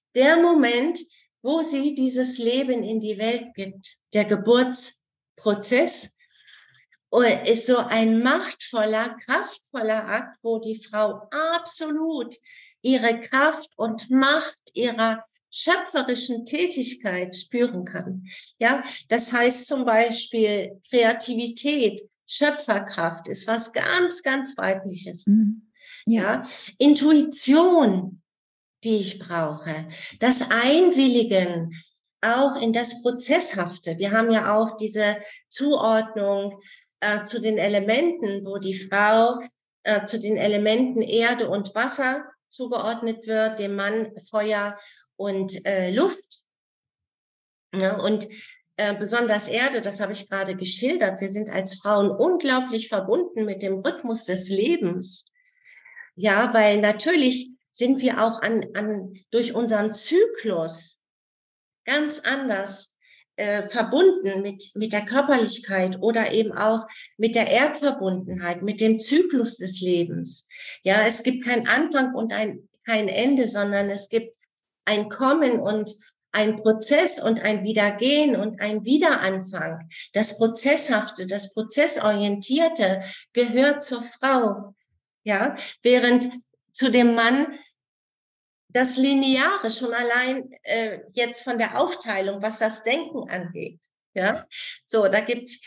der Moment, wo sie dieses Leben in die Welt gibt. Der Geburtsprozess ist so ein machtvoller, kraftvoller Akt, wo die Frau absolut ihre Kraft und Macht ihrer schöpferischen Tätigkeit spüren kann. Ja, das heißt zum Beispiel Kreativität, Schöpferkraft ist was ganz, ganz Weibliches. Ja, Intuition, die ich brauche, das Einwilligen auch in das Prozesshafte. Wir haben ja auch diese Zuordnung zu den Elementen, wo die Frau zu den Elementen Erde und Wasser zugeordnet wird, dem Mann Feuer und Luft. Ja, und besonders Erde, das habe ich gerade geschildert. Wir sind als Frauen unglaublich verbunden mit dem Rhythmus des Lebens. Ja, weil natürlich sind wir auch durch unseren Zyklus ganz anders verbunden mit der Körperlichkeit oder eben auch mit der Erdverbundenheit, mit dem Zyklus des Lebens. Ja, es gibt keinen Anfang und kein Ende, sondern es gibt ein Kommen und ein Prozess und ein Wiedergehen und ein Wiederanfang. Das Prozesshafte, das Prozessorientierte gehört zur Frau. Ja, während zu dem Mann das Lineare schon allein jetzt von der Aufteilung, was das Denken angeht. Ja, so, da gibt's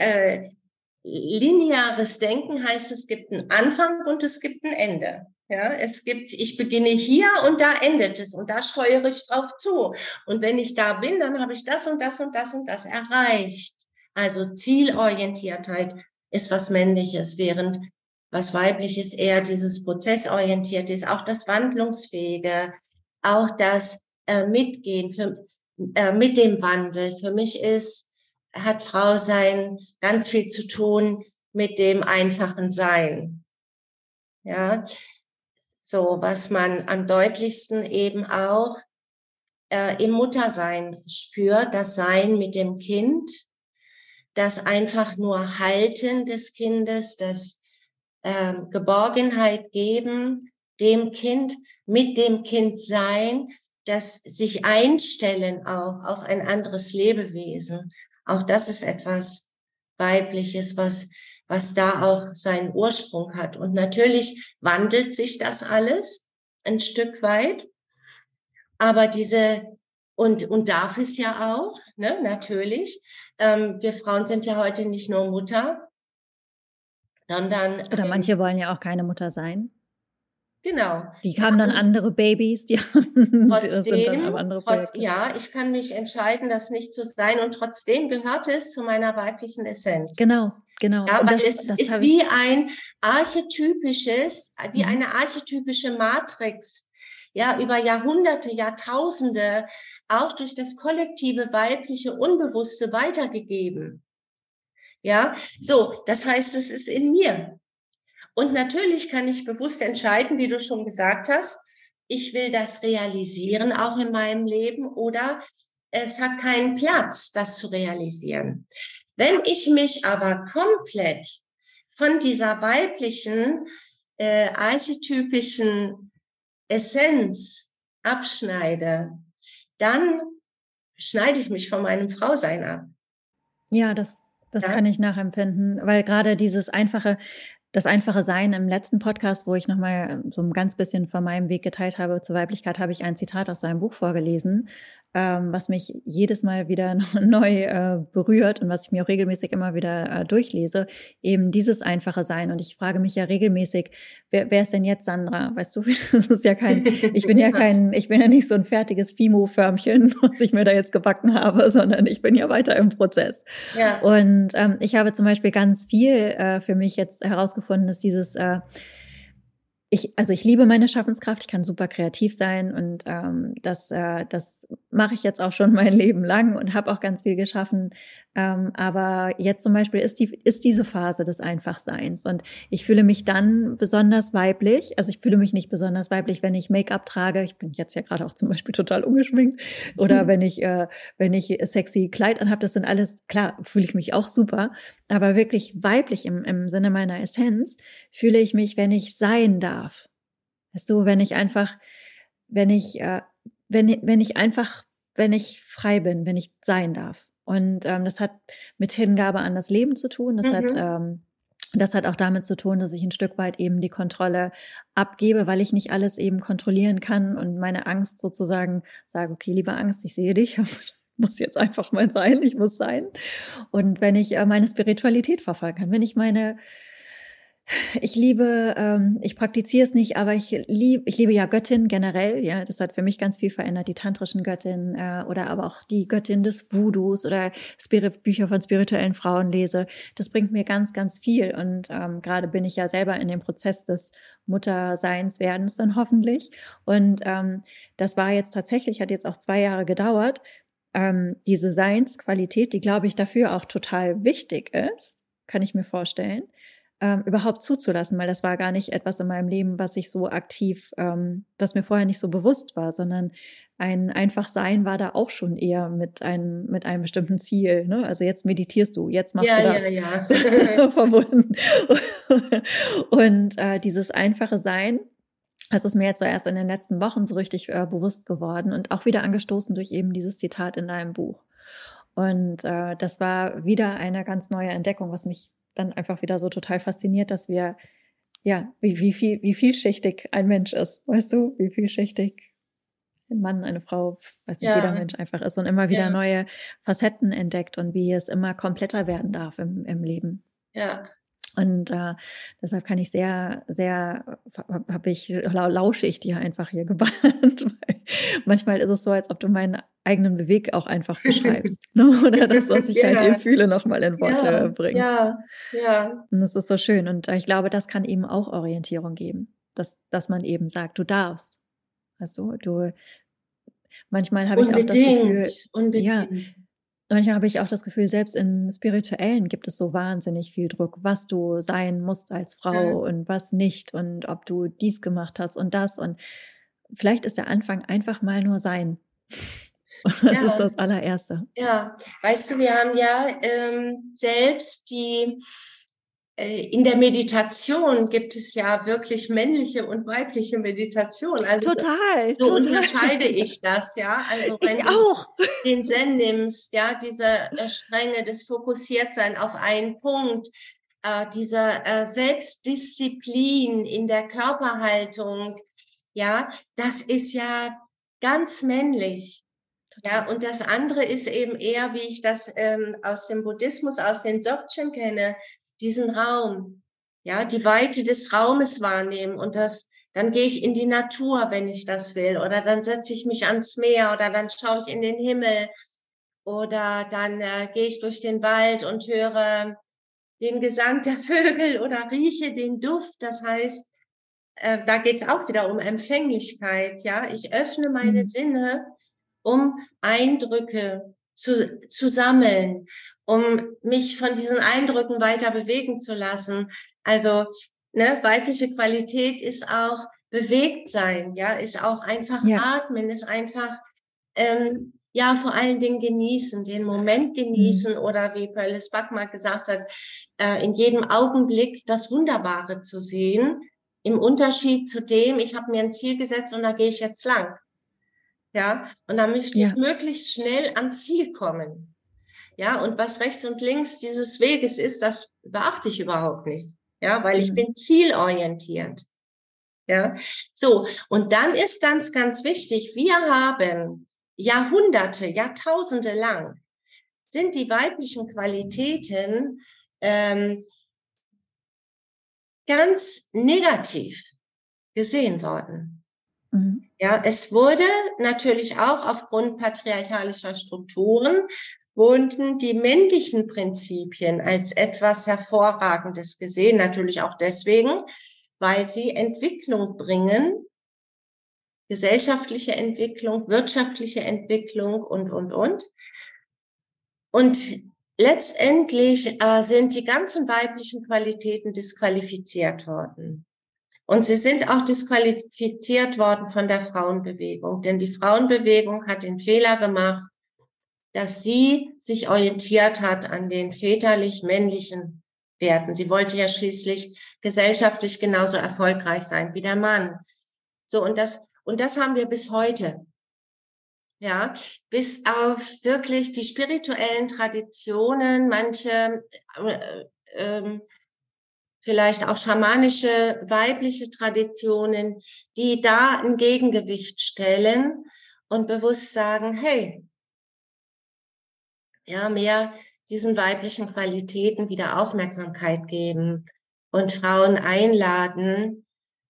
lineares Denken, heißt, es gibt einen Anfang und es gibt ein Ende. Ja, es gibt, ich beginne hier und da endet es und da steuere ich drauf zu. Und wenn ich da bin, dann habe ich das und das und das und das erreicht. Also Zielorientiertheit ist was Männliches, während was Weibliches eher dieses Prozessorientierte ist, auch das Wandlungsfähige, auch das Mitgehen mit dem Wandel. Für mich hat Frau sein ganz viel zu tun mit dem einfachen Sein. Ja, so was man am deutlichsten eben auch im Muttersein spürt, das Sein mit dem Kind, das einfach nur Halten des Kindes, das Geborgenheit geben, dem Kind, mit dem Kind sein, das sich einstellen auch auf ein anderes Lebewesen. Auch das ist etwas Weibliches, was da auch seinen Ursprung hat. Und natürlich wandelt sich das alles ein Stück weit. Aber und darf es ja auch, ne, natürlich. Wir Frauen sind ja heute nicht nur Mutter, sondern oder manche wollen ja auch keine Mutter sein. Genau. Die haben dann andere Babys, die sind dann aber andere Projekte. Ja, ich kann mich entscheiden, das nicht zu sein und trotzdem gehört es zu meiner weiblichen Essenz. Genau. Ja, weil es ist wie eine archetypische Matrix, ja, über Jahrhunderte, Jahrtausende, auch durch das kollektive weibliche Unbewusste weitergegeben. Ja, so, das heißt, es ist in mir. Und natürlich kann ich bewusst entscheiden, wie du schon gesagt hast, ich will das realisieren, auch in meinem Leben, oder es hat keinen Platz, das zu realisieren. Wenn ich mich aber komplett von dieser weiblichen, archetypischen Essenz abschneide, dann schneide ich mich von meinem Frausein ab. Ja, das kann ich nachempfinden, weil gerade das einfache Sein im letzten Podcast, wo ich nochmal so ein ganz bisschen von meinem Weg geteilt habe zur Weiblichkeit, habe ich ein Zitat aus seinem Buch vorgelesen, was mich jedes Mal wieder neu berührt und was ich mir auch regelmäßig immer wieder durchlese, eben dieses einfache Sein. Und ich frage mich ja regelmäßig, wer ist denn jetzt Sandra? Weißt du, das ist ja ich bin ja nicht so ein fertiges Fimo-Förmchen, was ich mir da jetzt gebacken habe, sondern ich bin ja weiter im Prozess. Ja. Und ich habe zum Beispiel ganz viel für mich jetzt herausgefunden, dass ich liebe meine Schaffenskraft, ich kann super kreativ sein und das mache ich jetzt auch schon mein Leben lang und habe auch ganz viel geschaffen. Aber jetzt zum Beispiel ist diese Phase des Einfachseins und ich fühle mich dann besonders weiblich. Also ich fühle mich nicht besonders weiblich, wenn ich Make-up trage. Ich bin jetzt ja gerade auch zum Beispiel total ungeschminkt. Oder wenn ich sexy Kleid anhabe, das sind alles, klar, fühle ich mich auch super. Aber wirklich weiblich im Sinne meiner Essenz fühle ich mich, wenn ich sein darf. Weißt du, wenn ich wenn ich frei bin, wenn ich sein darf. Und das hat mit Hingabe an das Leben zu tun. Das hat auch damit zu tun, dass ich ein Stück weit eben die Kontrolle abgebe, weil ich nicht alles eben kontrollieren kann und meine Angst sozusagen sage, okay, liebe Angst, ich sehe dich, muss jetzt einfach mal sein, ich muss sein. Und wenn ich meine Spiritualität verfolgen kann, wenn ich ich praktiziere es nicht, aber ich liebe ja Göttin generell, ja, das hat für mich ganz viel verändert, die tantrischen Göttinnen oder aber auch die Göttin des Voodoos oder Bücher von spirituellen Frauen lese. Das bringt mir ganz, ganz viel und gerade bin ich ja selber in dem Prozess des Mutterseins-Werdens dann hoffentlich und das war jetzt tatsächlich, hat jetzt auch 2 Jahre gedauert, diese Seinsqualität, die glaube ich dafür auch total wichtig ist, kann ich mir vorstellen, überhaupt zuzulassen, weil das war gar nicht etwas in meinem Leben, was ich so aktiv, was mir vorher nicht so bewusst war, sondern ein einfach Sein war da auch schon eher mit einem bestimmten Ziel. Ne? Also jetzt meditierst du, jetzt machst du das. Ja. Verbunden. Und dieses einfache Sein, das ist mir jetzt so erst in den letzten Wochen so richtig bewusst geworden und auch wieder angestoßen durch eben dieses Zitat in deinem Buch. Und das war wieder eine ganz neue Entdeckung, was mich dann einfach wieder so total fasziniert, dass wir, ja, wie vielschichtig ein Mensch ist, weißt du, wie vielschichtig ein Mann, eine Frau, weiß nicht, jeder Mensch einfach ist und immer wieder neue Facetten entdeckt und wie es immer kompletter werden darf im Leben. Ja. Und deshalb kann ich lausche ich dir einfach hier gebannt. Manchmal ist es so, als ob du meinen eigenen Beweg auch einfach beschreibst. Ne? Oder das, was ich halt eben fühle, nochmal in Worte bringst. Ja. Und das ist so schön. Und ich glaube, das kann eben auch Orientierung geben. Dass man eben sagt, du darfst. Weißt du, manchmal habe ich auch das Gefühl, manchmal habe ich auch das Gefühl, selbst im Spirituellen gibt es so wahnsinnig viel Druck, was du sein musst als Frau und was nicht und ob du dies gemacht hast und das. Und vielleicht ist der Anfang einfach mal nur sein. Und das ist das allererste. Ja, weißt du, wir haben ja selbst in der Meditation gibt es ja wirklich männliche und weibliche Meditation. Also total. Unterscheide ich das, ja. Also wenn du den Zen nimmst, ja, diese Strenge, das Fokussiertsein auf einen Punkt, dieser Selbstdisziplin in der Körperhaltung, ja, das ist ja ganz männlich. Ja, und das andere ist eben eher, wie ich das aus dem Buddhismus, aus den Dzogchen kenne, diesen Raum, ja, die Weite des Raumes wahrnehmen und dann gehe ich in die Natur, wenn ich das will, oder dann setze ich mich ans Meer oder dann schaue ich in den Himmel oder dann gehe ich durch den Wald und höre den Gesang der Vögel oder rieche den Duft. Das heißt, da geht es auch wieder um Empfänglichkeit, ja. Ich öffne meine Sinne, um Eindrücke zu sammeln, um mich von diesen Eindrücken weiter bewegen zu lassen. Also, ne, weibliche Qualität ist auch bewegt sein, ja, ist auch einfach atmen, ist einfach, ja, vor allen Dingen genießen, den Moment genießen oder wie Pearl Buck mal gesagt hat, in jedem Augenblick das Wunderbare zu sehen, im Unterschied zu dem, ich habe mir ein Ziel gesetzt und da gehe ich jetzt lang. Ja, und dann möchte ich möglichst schnell ans Ziel kommen. Ja, und was rechts und links dieses Weges ist, das beachte ich überhaupt nicht. Ja, weil ich bin zielorientiert. Ja, so. Und dann ist ganz, ganz wichtig, wir haben Jahrhunderte, Jahrtausende lang sind die weiblichen Qualitäten ganz negativ gesehen worden. Ja, es wurde natürlich auch aufgrund patriarchalischer Strukturen, wurden die männlichen Prinzipien als etwas Hervorragendes gesehen, natürlich auch deswegen, weil sie Entwicklung bringen, gesellschaftliche Entwicklung, wirtschaftliche Entwicklung und. Und letztendlich sind die ganzen weiblichen Qualitäten disqualifiziert worden. Und sie sind auch disqualifiziert worden von der Frauenbewegung, denn die Frauenbewegung hat den Fehler gemacht, dass sie sich orientiert hat an den väterlich-männlichen Werten. Sie wollte ja schließlich gesellschaftlich genauso erfolgreich sein wie der Mann. So, und das haben wir bis heute. ja, bis auf wirklich die spirituellen Traditionen, manche vielleicht auch schamanische weibliche Traditionen, die da ein Gegengewicht stellen und bewusst sagen, hey, ja, mehr diesen weiblichen Qualitäten wieder Aufmerksamkeit geben und Frauen einladen,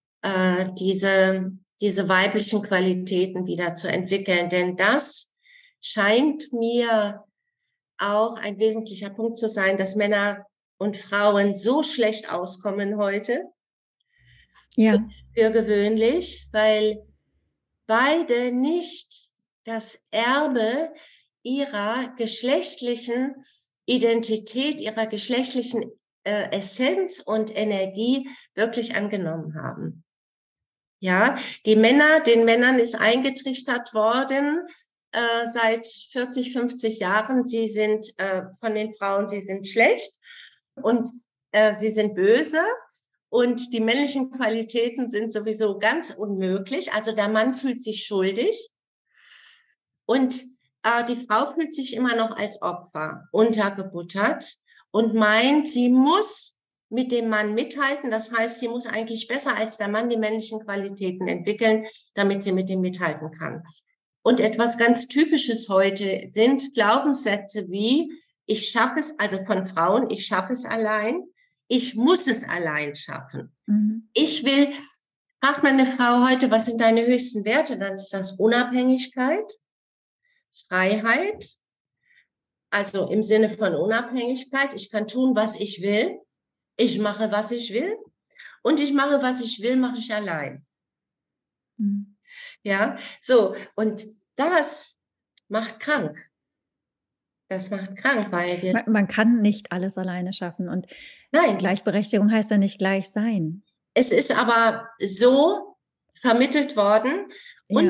diese weiblichen Qualitäten wieder zu entwickeln. Denn das scheint mir auch ein wesentlicher Punkt zu sein, dass Männer und Frauen so schlecht auskommen heute, Ja. für gewöhnlich, weil beide nicht das Erbe ihrer geschlechtlichen Identität, ihrer geschlechtlichen Essenz und Energie wirklich angenommen haben. Ja, den Männern ist eingetrichtert worden, seit 40, 50 Jahren, sie sind von den Frauen, sie sind schlecht und sie sind böse. Und die männlichen Qualitäten sind sowieso ganz unmöglich. Also der Mann fühlt sich schuldig und die Frau fühlt sich immer noch als Opfer untergebuttert und meint, sie muss mit dem Mann mithalten. Das heißt, sie muss eigentlich besser als der Mann die männlichen Qualitäten entwickeln, damit sie mit ihm mithalten kann. Und etwas ganz Typisches heute sind Glaubenssätze wie, ich schaffe es, also von Frauen, ich schaffe es allein, ich muss es allein schaffen. Mhm. Ich will, fragt man eine Frau heute, was sind deine höchsten Werte? Dann ist das Unabhängigkeit, Freiheit, also im Sinne von Unabhängigkeit. Ich kann tun, was ich will. Ich mache, was ich will. Und ich mache, was ich will, mache ich allein. Mhm. Ja, so. Und das macht krank. Das macht krank, weil wir, Man kann nicht alles alleine schaffen und nein, Gleichberechtigung heißt ja nicht gleich sein. es ist aber so vermittelt worden Ja. und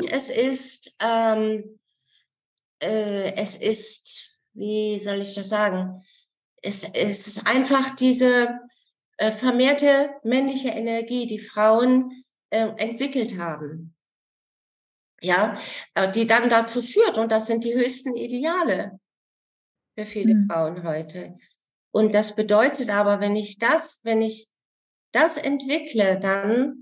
es ist, wie soll ich das sagen? Es ist einfach diese vermehrte männliche Energie, die Frauen entwickelt haben. Ja, die dann dazu führt, und das sind die höchsten Ideale für viele Mhm. Frauen heute. Und das bedeutet aber, wenn ich das entwickle, dann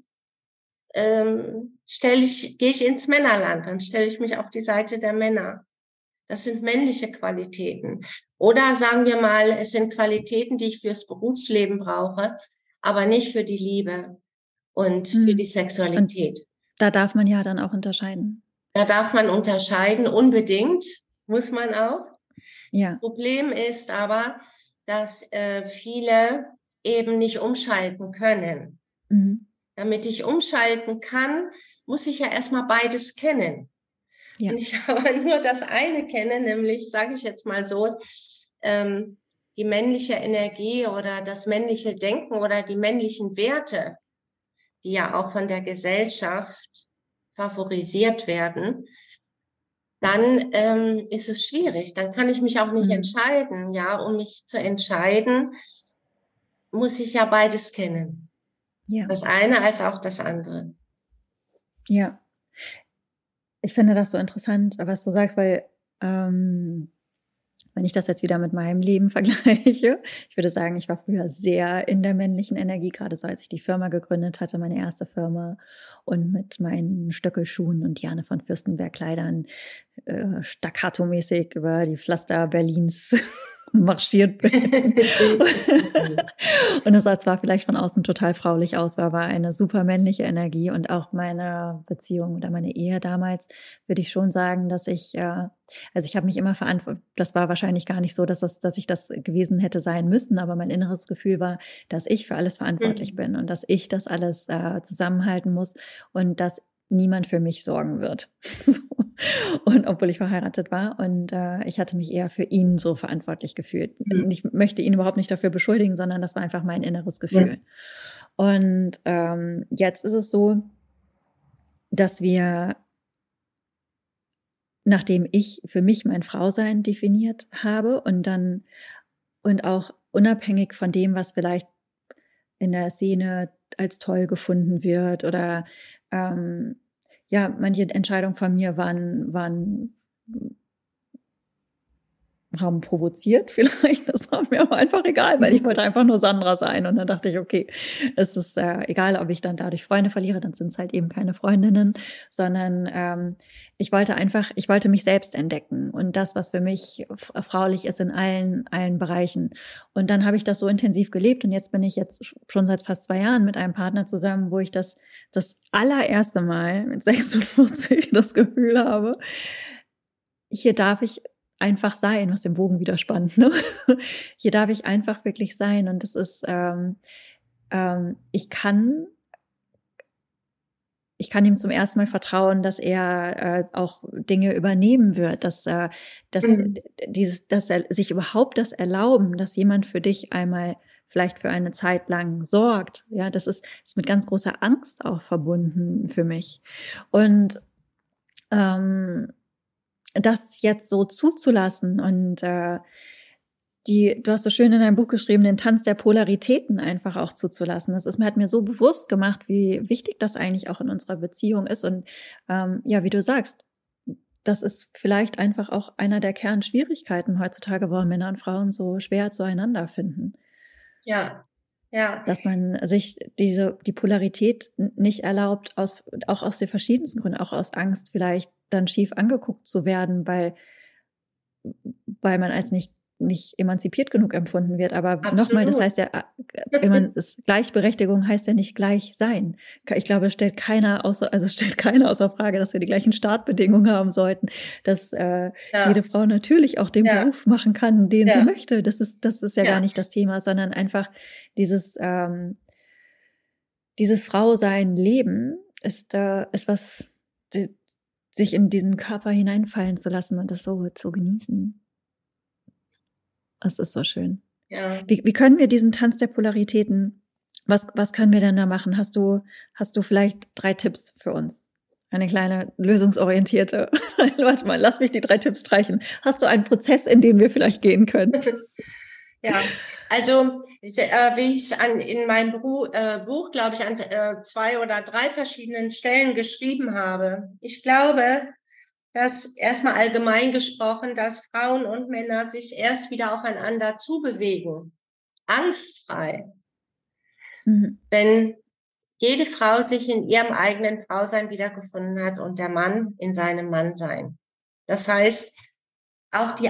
gehe ich ins Männerland, dann stelle ich mich auf die Seite der Männer. Das sind männliche Qualitäten. Oder sagen wir mal, es sind Qualitäten, die ich fürs Berufsleben brauche, aber nicht für die Liebe und für die Mhm. Und Sexualität. da darf man ja dann auch unterscheiden. Da darf man unterscheiden, unbedingt, muss man auch. Das Ja. Problem ist aber, dass viele eben nicht umschalten können. Mhm. Damit ich umschalten kann, muss ich ja erstmal beides kennen. Ja. Wenn ich aber nur das eine kenne, nämlich, sage ich jetzt mal so, die männliche Energie oder das männliche Denken oder die männlichen Werte, die ja auch von der Gesellschaft favorisiert werden, dann ist es schwierig. Dann kann ich mich auch nicht Mhm. entscheiden. Ja, um mich zu entscheiden, muss ich ja beides kennen. Ja. Das eine als auch das andere. Ja. Ich finde das so interessant, was du sagst, weil, wenn ich das jetzt wieder mit meinem Leben vergleiche, ich würde sagen, ich war früher sehr in der männlichen Energie, gerade so als ich die Firma gegründet hatte, meine erste Firma und mit meinen Stöckelschuhen und Diane von Fürstenberg Kleidern staccato-mäßig über die Pflaster Berlins marschiert bin. Und es sah zwar vielleicht von außen total fraulich aus, war aber eine super männliche Energie und auch meine Beziehung oder meine Ehe damals, würde ich schon sagen, dass also ich habe mich immer verantwortlich, das war wahrscheinlich gar nicht so, dass ich das gewesen hätte sein müssen, aber mein inneres Gefühl war, dass ich für alles verantwortlich Mhm. bin und dass ich das alles zusammenhalten muss und dass niemand für mich sorgen wird. Und obwohl ich verheiratet war und ich hatte mich eher für ihn so verantwortlich gefühlt. Und ich möchte ihn überhaupt nicht dafür beschuldigen, sondern das war einfach mein inneres Gefühl. Und jetzt ist es so, dass nachdem ich für mich mein Frausein definiert habe und auch unabhängig von dem, was vielleicht in der Szene als toll gefunden wird oder ja, manche Entscheidungen von mir waren haben provoziert vielleicht. Das war mir aber einfach egal, weil ich wollte einfach nur Sandra sein. Und dann dachte ich, okay, es ist egal, ob ich dann dadurch Freunde verliere, dann sind es halt eben keine Freundinnen, sondern ich wollte mich selbst entdecken und das, was für mich fraulich ist in allen Bereichen. Und dann habe ich das so intensiv gelebt und jetzt bin ich schon seit fast 2 Jahren mit einem Partner zusammen, wo ich das allererste Mal mit 46 das Gefühl habe, hier darf ich einfach sein, was den Bogen wieder spannt. Ne? Hier darf ich einfach wirklich sein und das ist, ich kann ihm zum ersten Mal vertrauen, dass er auch Dinge übernehmen wird, dass er sich überhaupt das erlauben, dass jemand für dich einmal vielleicht für eine Zeit lang sorgt. Ja, das ist mit ganz großer Angst auch verbunden für mich. Und das jetzt so zuzulassen und du hast so schön in deinem Buch geschrieben, den Tanz der Polaritäten einfach auch zuzulassen. Hat mir so bewusst gemacht, wie wichtig das eigentlich auch in unserer Beziehung ist. Und ja, wie du sagst, das ist vielleicht einfach auch einer der Kernschwierigkeiten heutzutage, warum Männer und Frauen so schwer zueinander finden. Ja, ja. Dass man sich die Polarität nicht erlaubt, auch aus den verschiedensten Gründen, auch aus Angst vielleicht dann schief angeguckt zu werden, weil man als nicht emanzipiert genug empfunden wird. Aber nochmal, das heißt ja, Gleichberechtigung heißt ja nicht gleich sein. Ich glaube, es stellt keiner außer Frage, dass wir die gleichen Startbedingungen haben sollten, dass jede Frau natürlich auch den Beruf machen kann, den sie möchte. Das ist ja gar nicht das Thema, sondern einfach dieses Frausein, Leben ist was, sich in diesen Körper hineinfallen zu lassen und das so zu genießen. Das ist so schön. Ja. Wie können wir diesen Tanz der Polaritäten, was können wir denn da machen? Hast du vielleicht 3 Tipps für uns? Eine kleine lösungsorientierte, warte mal, lass mich die 3 Tipps streichen. Hast du einen Prozess, in den wir vielleicht gehen können? Ja, also wie ich es in meinem Buch, glaube ich, an 2 oder 3 verschiedenen Stellen geschrieben habe. Ich glaube, dass erstmal allgemein gesprochen, dass Frauen und Männer sich erst wieder aufeinander zubewegen, angstfrei. Wenn jede Frau sich in ihrem eigenen Frausein wiedergefunden hat und der Mann in seinem Mannsein. Das heißt, auch die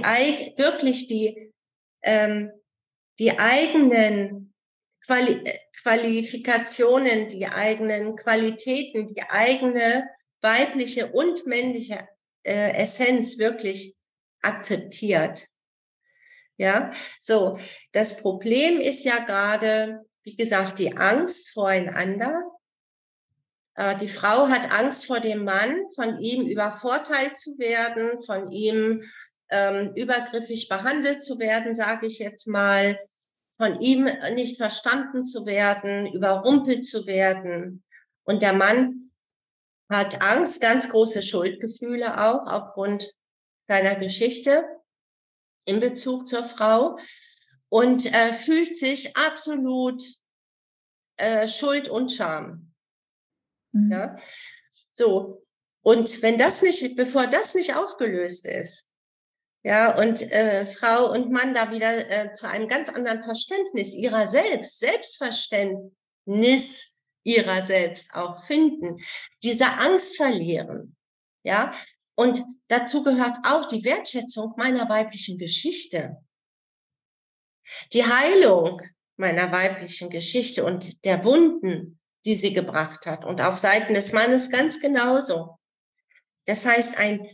eigenen Qualifikationen, die eigenen Qualitäten, die eigene weibliche und männliche Essenz wirklich akzeptiert. Ja, so. Das Problem ist ja gerade, wie gesagt, die Angst voreinander. Die Frau hat Angst vor dem Mann, von ihm übervorteilt zu werden, von ihm übergriffig behandelt zu werden, sage ich jetzt mal, von ihm nicht verstanden zu werden, überrumpelt zu werden. Und der Mann hat Angst, ganz große Schuldgefühle auch aufgrund seiner Geschichte in Bezug zur Frau und fühlt sich absolut Schuld und Scham. Ja, so. Und bevor das nicht aufgelöst ist, ja, und Frau und Mann da wieder zu einem ganz anderen Verständnis ihrer Selbstverständnis ihrer selbst auch finden, diese Angst verlieren, ja, und dazu gehört auch die Wertschätzung meiner weiblichen Geschichte, die Heilung meiner weiblichen Geschichte und der Wunden, die sie gebracht hat, und auf Seiten des Mannes ganz genauso. Das heißt,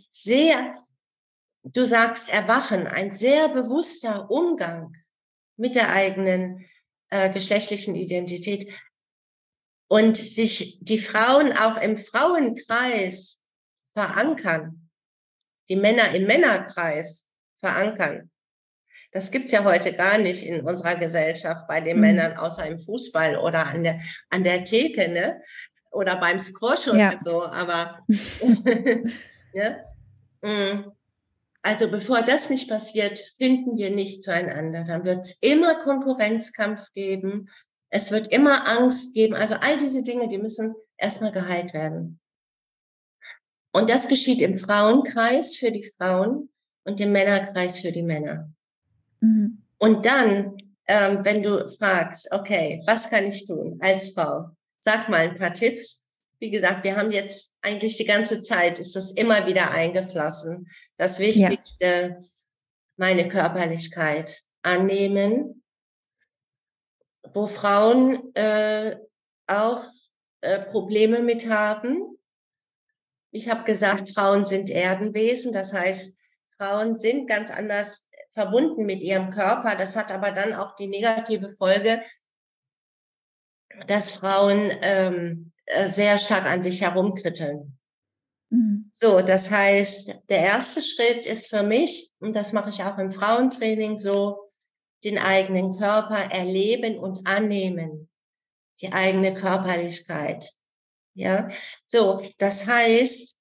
du sagst Erwachen, ein sehr bewusster Umgang mit der eigenen geschlechtlichen Identität und sich die Frauen auch im Frauenkreis verankern, die Männer im Männerkreis verankern. Das gibt's ja heute gar nicht in unserer Gesellschaft bei den Männern, außer im Fußball oder an der Theke, ne? Oder beim Squash oder so, aber ne? Also bevor das nicht passiert, finden wir nicht zueinander. Dann wird es immer Konkurrenzkampf geben. Es wird immer Angst geben. Also all diese Dinge, die müssen erstmal geheilt werden. Und das geschieht im Frauenkreis für die Frauen und im Männerkreis für die Männer. Mhm. Und dann, wenn du fragst, okay, was kann ich tun als Frau? Sag mal ein paar Tipps. Wie gesagt, wir haben jetzt eigentlich die ganze Zeit, ist das immer wieder eingeflossen. Das Wichtigste, meine Körperlichkeit annehmen, wo Frauen auch Probleme mit haben. Ich habe gesagt, Frauen sind Erdenwesen, das heißt, Frauen sind ganz anders verbunden mit ihrem Körper. Das hat aber dann auch die negative Folge, dass Frauen sehr stark an sich herumkritteln. Mhm. So, das heißt, der erste Schritt ist für mich, und das mache ich auch im Frauentraining so, den eigenen Körper erleben und annehmen, die eigene Körperlichkeit. Ja, so, das heißt,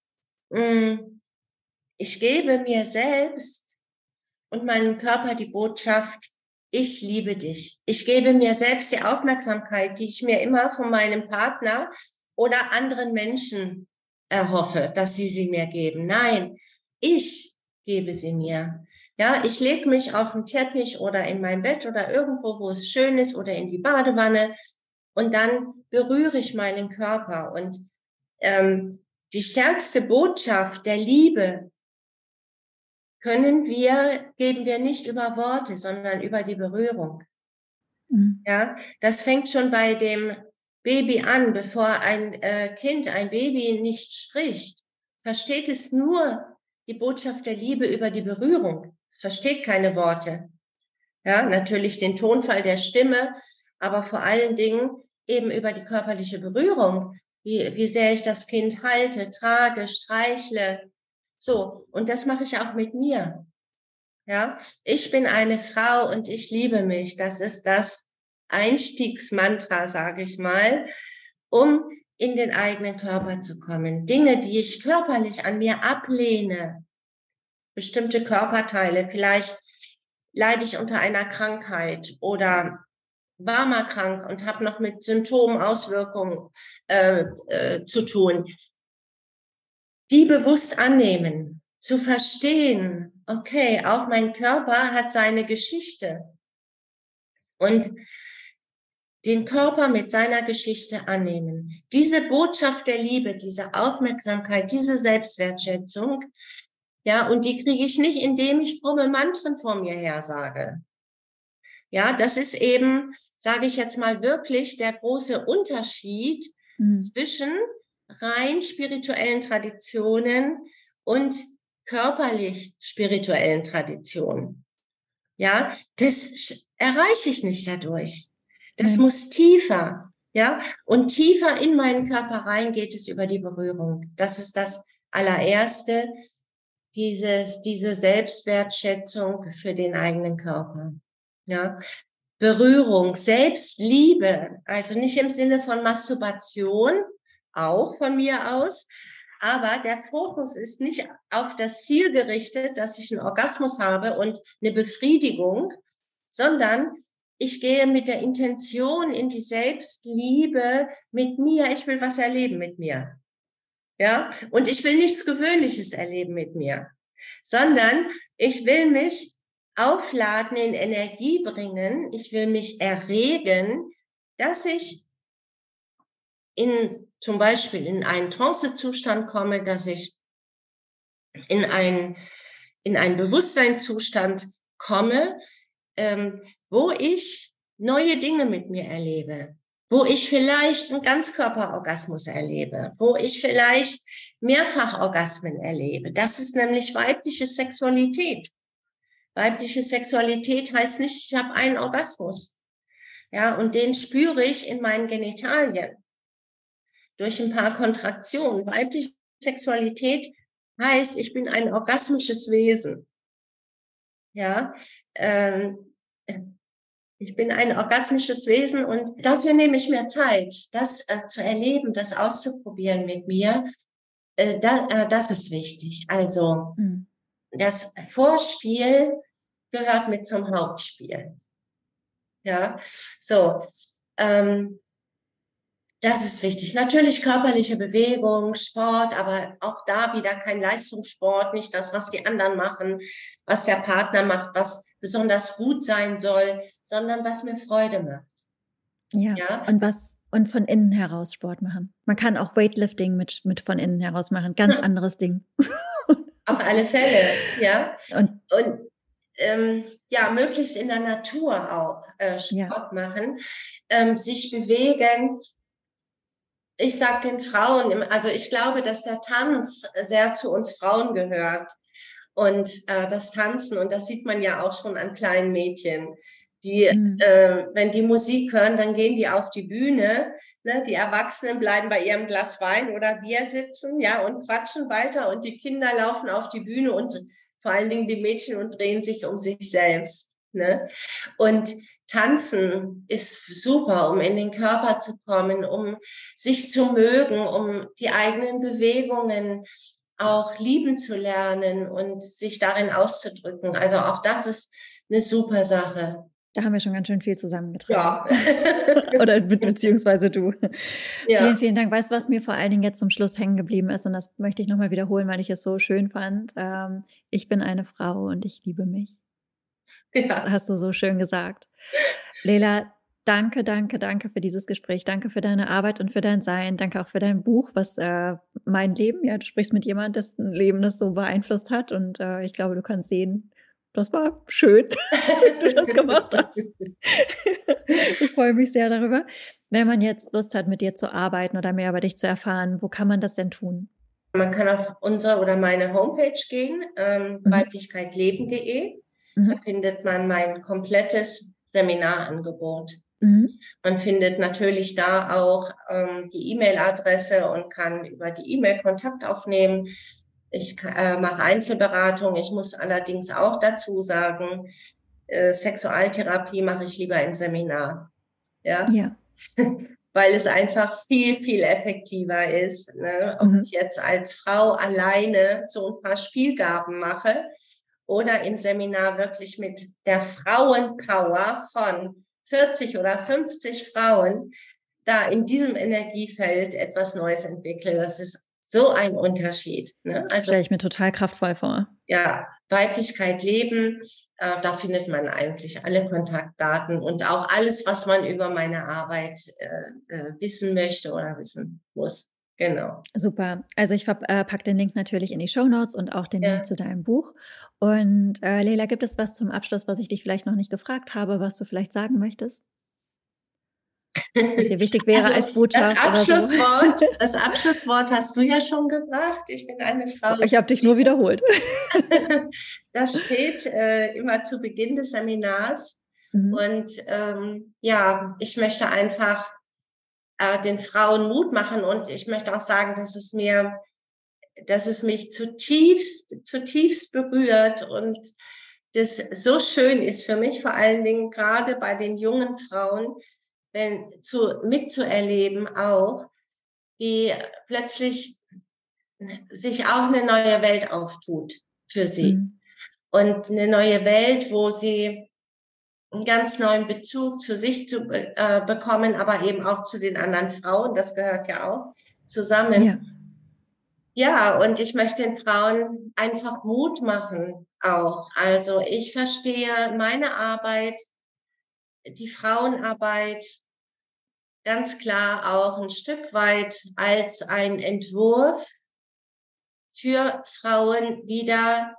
ich gebe mir selbst und meinem Körper die Botschaft, ich liebe dich. Ich gebe mir selbst die Aufmerksamkeit, die ich mir immer von meinem Partner oder anderen Menschen erhoffe, dass sie mir geben. Nein, ich gebe sie mir. Ja, ich lege mich auf den Teppich oder in mein Bett oder irgendwo, wo es schön ist oder in die Badewanne und dann berühre ich meinen Körper. Und die stärkste Botschaft der Liebe geben wir nicht über Worte, sondern über die Berührung. Mhm. Ja, das fängt schon bei dem Baby an, bevor ein Baby nicht spricht, versteht es nur die Botschaft der Liebe über die Berührung. Es versteht keine Worte. Ja, natürlich den Tonfall der Stimme, aber vor allen Dingen eben über die körperliche Berührung. Wie sehr ich das Kind halte, trage, streichle. So, und das mache ich auch mit mir. Ja, ich bin eine Frau und ich liebe mich. Das ist das Einstiegsmantra, sage ich mal, um in den eigenen Körper zu kommen. Dinge, die ich körperlich an mir ablehne, bestimmte Körperteile, vielleicht leide ich unter einer Krankheit oder war mal krank und habe noch mit Symptomen, Auswirkungen zu tun. Die bewusst annehmen, zu verstehen, okay, auch mein Körper hat seine Geschichte und den Körper mit seiner Geschichte annehmen. Diese Botschaft der Liebe, diese Aufmerksamkeit, diese Selbstwertschätzung, ja, und die kriege ich nicht, indem ich fromme Mantren vor mir her sage. Ja, das ist eben, sage ich jetzt mal wirklich, der große Unterschied zwischen rein spirituellen Traditionen und körperlich spirituellen Traditionen. Ja, das erreiche ich nicht dadurch. Das muss tiefer, ja, und tiefer in meinen Körper rein geht es über die Berührung. Das ist das allererste, diese Selbstwertschätzung für den eigenen Körper. Ja, Berührung, Selbstliebe, also nicht im Sinne von Masturbation, auch von mir aus, aber der Fokus ist nicht auf das Ziel gerichtet, dass ich einen Orgasmus habe und eine Befriedigung, sondern ich gehe mit der Intention in die Selbstliebe mit mir. Ich will was erleben mit mir. Ja, und ich will nichts Gewöhnliches erleben mit mir, sondern ich will mich aufladen, in Energie bringen. Ich will mich erregen, dass ich zum Beispiel in einen Trancezustand komme, dass ich in einen Bewusstseinszustand komme, wo ich neue Dinge mit mir erlebe, wo ich vielleicht einen Ganzkörperorgasmus erlebe, wo ich vielleicht Mehrfachorgasmen erlebe. Das ist nämlich weibliche Sexualität. Weibliche Sexualität heißt nicht, ich habe einen Orgasmus. Ja, und den spüre ich in meinen Genitalien durch ein paar Kontraktionen. Weibliche Sexualität heißt, ich bin ein orgasmisches Wesen. Ja, ich bin ein orgasmisches Wesen und dafür nehme ich mir Zeit, das zu erleben, das auszuprobieren mit mir. Das ist wichtig. Also das Vorspiel gehört mit zum Hauptspiel. Ja, so. Das ist wichtig. Natürlich körperliche Bewegung, Sport, aber auch da wieder kein Leistungssport, nicht das, was die anderen machen, was der Partner macht, was besonders gut sein soll, sondern was mir Freude macht. Ja, Ja, und von innen heraus Sport machen. Man kann auch Weightlifting mit von innen heraus machen, ganz anderes Ding. auf alle Fälle, ja. Und Und ja, möglichst in der Natur auch ja, Sport machen, sich bewegen. Ich sage den Frauen, also ich glaube, dass der Tanz sehr zu uns Frauen gehört. Und das Tanzen, und das sieht man ja auch schon an kleinen Mädchen, die, mhm. wenn die Musik hören, dann gehen die auf die Bühne. Ne? Die Erwachsenen bleiben bei ihrem Glas Wein oder Bier sitzen, ja, und quatschen weiter. Und die Kinder laufen auf die Bühne und vor allen Dingen die Mädchen und drehen sich um sich selbst. Ne? Und Tanzen ist super, um in den Körper zu kommen, um sich zu mögen, um die eigenen Bewegungen auch lieben zu lernen und sich darin auszudrücken. Also auch das ist eine super Sache. Da haben wir schon ganz schön viel zusammengetragen. Ja. Oder beziehungsweise du. Vielen, Ja. vielen Dank. Weißt du, was mir vor allen Dingen jetzt zum Schluss hängen geblieben ist? Und das möchte ich nochmal wiederholen, weil ich es so schön fand. Ich bin eine Frau und ich liebe mich. Das Ja. hast du so schön gesagt. Leila, danke, danke, danke für dieses Gespräch. Danke für deine Arbeit und für dein Sein. Danke auch für dein Buch, was mein Leben, ja, du sprichst mit jemandem, dessen Leben das so beeinflusst hat. Und ich glaube, du kannst sehen, das war schön, wie du das gemacht hast. Ich freue mich sehr darüber. Wenn man jetzt Lust hat, mit dir zu arbeiten oder mehr über dich zu erfahren, wo kann man das denn tun? Man kann auf unsere oder meine Homepage gehen, weiblichkeitleben.de. Da Mhm. findet man mein komplettes Seminarangebot. Mhm. Man findet natürlich da auch die E-Mail-Adresse und kann über die E-Mail Kontakt aufnehmen. Ich mache Einzelberatung. Ich muss allerdings auch dazu sagen, Sexualtherapie mache ich lieber im Seminar. Ja, Ja. weil es einfach viel, viel effektiver ist. Ne? Ob Mhm. ich jetzt als Frau alleine so ein paar Spielgaben mache oder im Seminar wirklich mit der Frauenpower von 40 oder 50 Frauen da in diesem Energiefeld etwas Neues entwickle. Das ist so ein Unterschied. Ne? Also Stelle ich mir total kraftvoll vor. ja, Weiblichkeit leben, da findet man eigentlich alle Kontaktdaten und auch alles, was man über meine Arbeit wissen möchte oder wissen muss. Genau. Super. Also ich packe den Link natürlich in die Shownotes und auch den Link Ja. zu deinem Buch. Und Leila, gibt es was zum Abschluss, was ich dich vielleicht noch nicht gefragt habe, was du vielleicht sagen möchtest? Was dir wichtig wäre Also als Botschaft oder so? Das Abschlusswort hast du ja schon gebracht. Ich bin eine Frau. Ich habe dich nur wiederholt. Das steht immer zu Beginn des Seminars. Mhm. Und ja, ich möchte einfach den Frauen Mut machen und ich möchte auch sagen, dass es mich zutiefst berührt und das so schön ist für mich, vor allen Dingen gerade bei den jungen Frauen, mitzuerleben auch, wie plötzlich sich auch eine neue Welt auftut für sie. Mhm. Und eine neue Welt, wo sie einen ganz neuen Bezug zu sich bekommen, aber eben auch zu den anderen Frauen, das gehört ja auch zusammen. Ja. Ja, und ich möchte den Frauen einfach Mut machen auch. Also ich verstehe meine Arbeit, die Frauenarbeit ganz klar auch ein Stück weit als ein Entwurf für Frauen wieder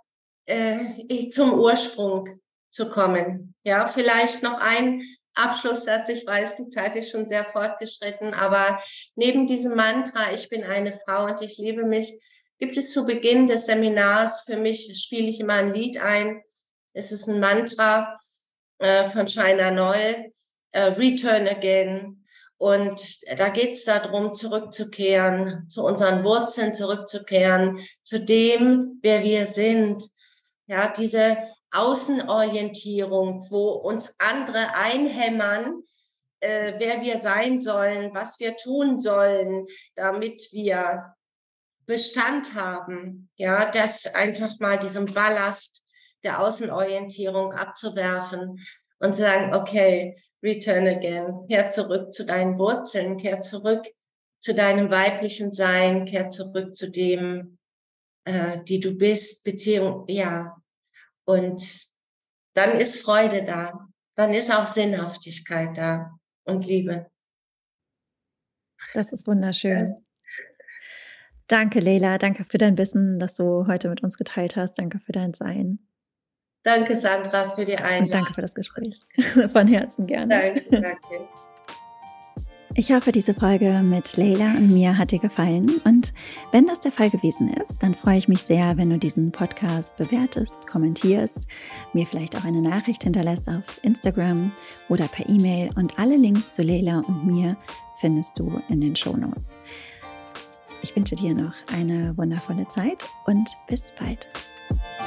zum Ursprung zu kommen. Ja, vielleicht noch ein Abschlusssatz. Ich weiß, die Zeit ist schon sehr fortgeschritten, aber neben diesem Mantra, ich bin eine Frau und ich liebe mich, gibt es zu Beginn des Seminars, für mich spiele ich immer ein Lied ein. Es ist ein Mantra von China Noll, Return Again. Und da geht es darum, zurückzukehren, zu unseren Wurzeln zurückzukehren, zu dem, wer wir sind. Ja, diese Außenorientierung, wo uns andere einhämmern, wer wir sein sollen, was wir tun sollen, damit wir Bestand haben. Ja, das einfach mal diesen Ballast der Außenorientierung abzuwerfen und sagen, okay, return again, kehr zurück zu deinen Wurzeln, kehr zurück zu deinem weiblichen Sein, kehr zurück zu dem, die du bist, Beziehung, ja. Und dann ist Freude da, dann ist auch Sinnhaftigkeit da und Liebe. Das ist wunderschön. Danke, Leila. Danke für dein Wissen, das du heute mit uns geteilt hast. Danke für dein Sein. Danke, Sandra, für die Einladung. Und danke für das Gespräch. Von Herzen gerne. Danke. Ich hoffe, diese Folge mit Leila und mir hat dir gefallen. Und wenn das der Fall gewesen ist, dann freue ich mich sehr, wenn du diesen Podcast bewertest, kommentierst, mir vielleicht auch eine Nachricht hinterlässt auf Instagram oder per E-Mail. Und alle Links zu Leila und mir findest du in den Shownotes. Ich wünsche dir noch eine wundervolle Zeit und bis bald.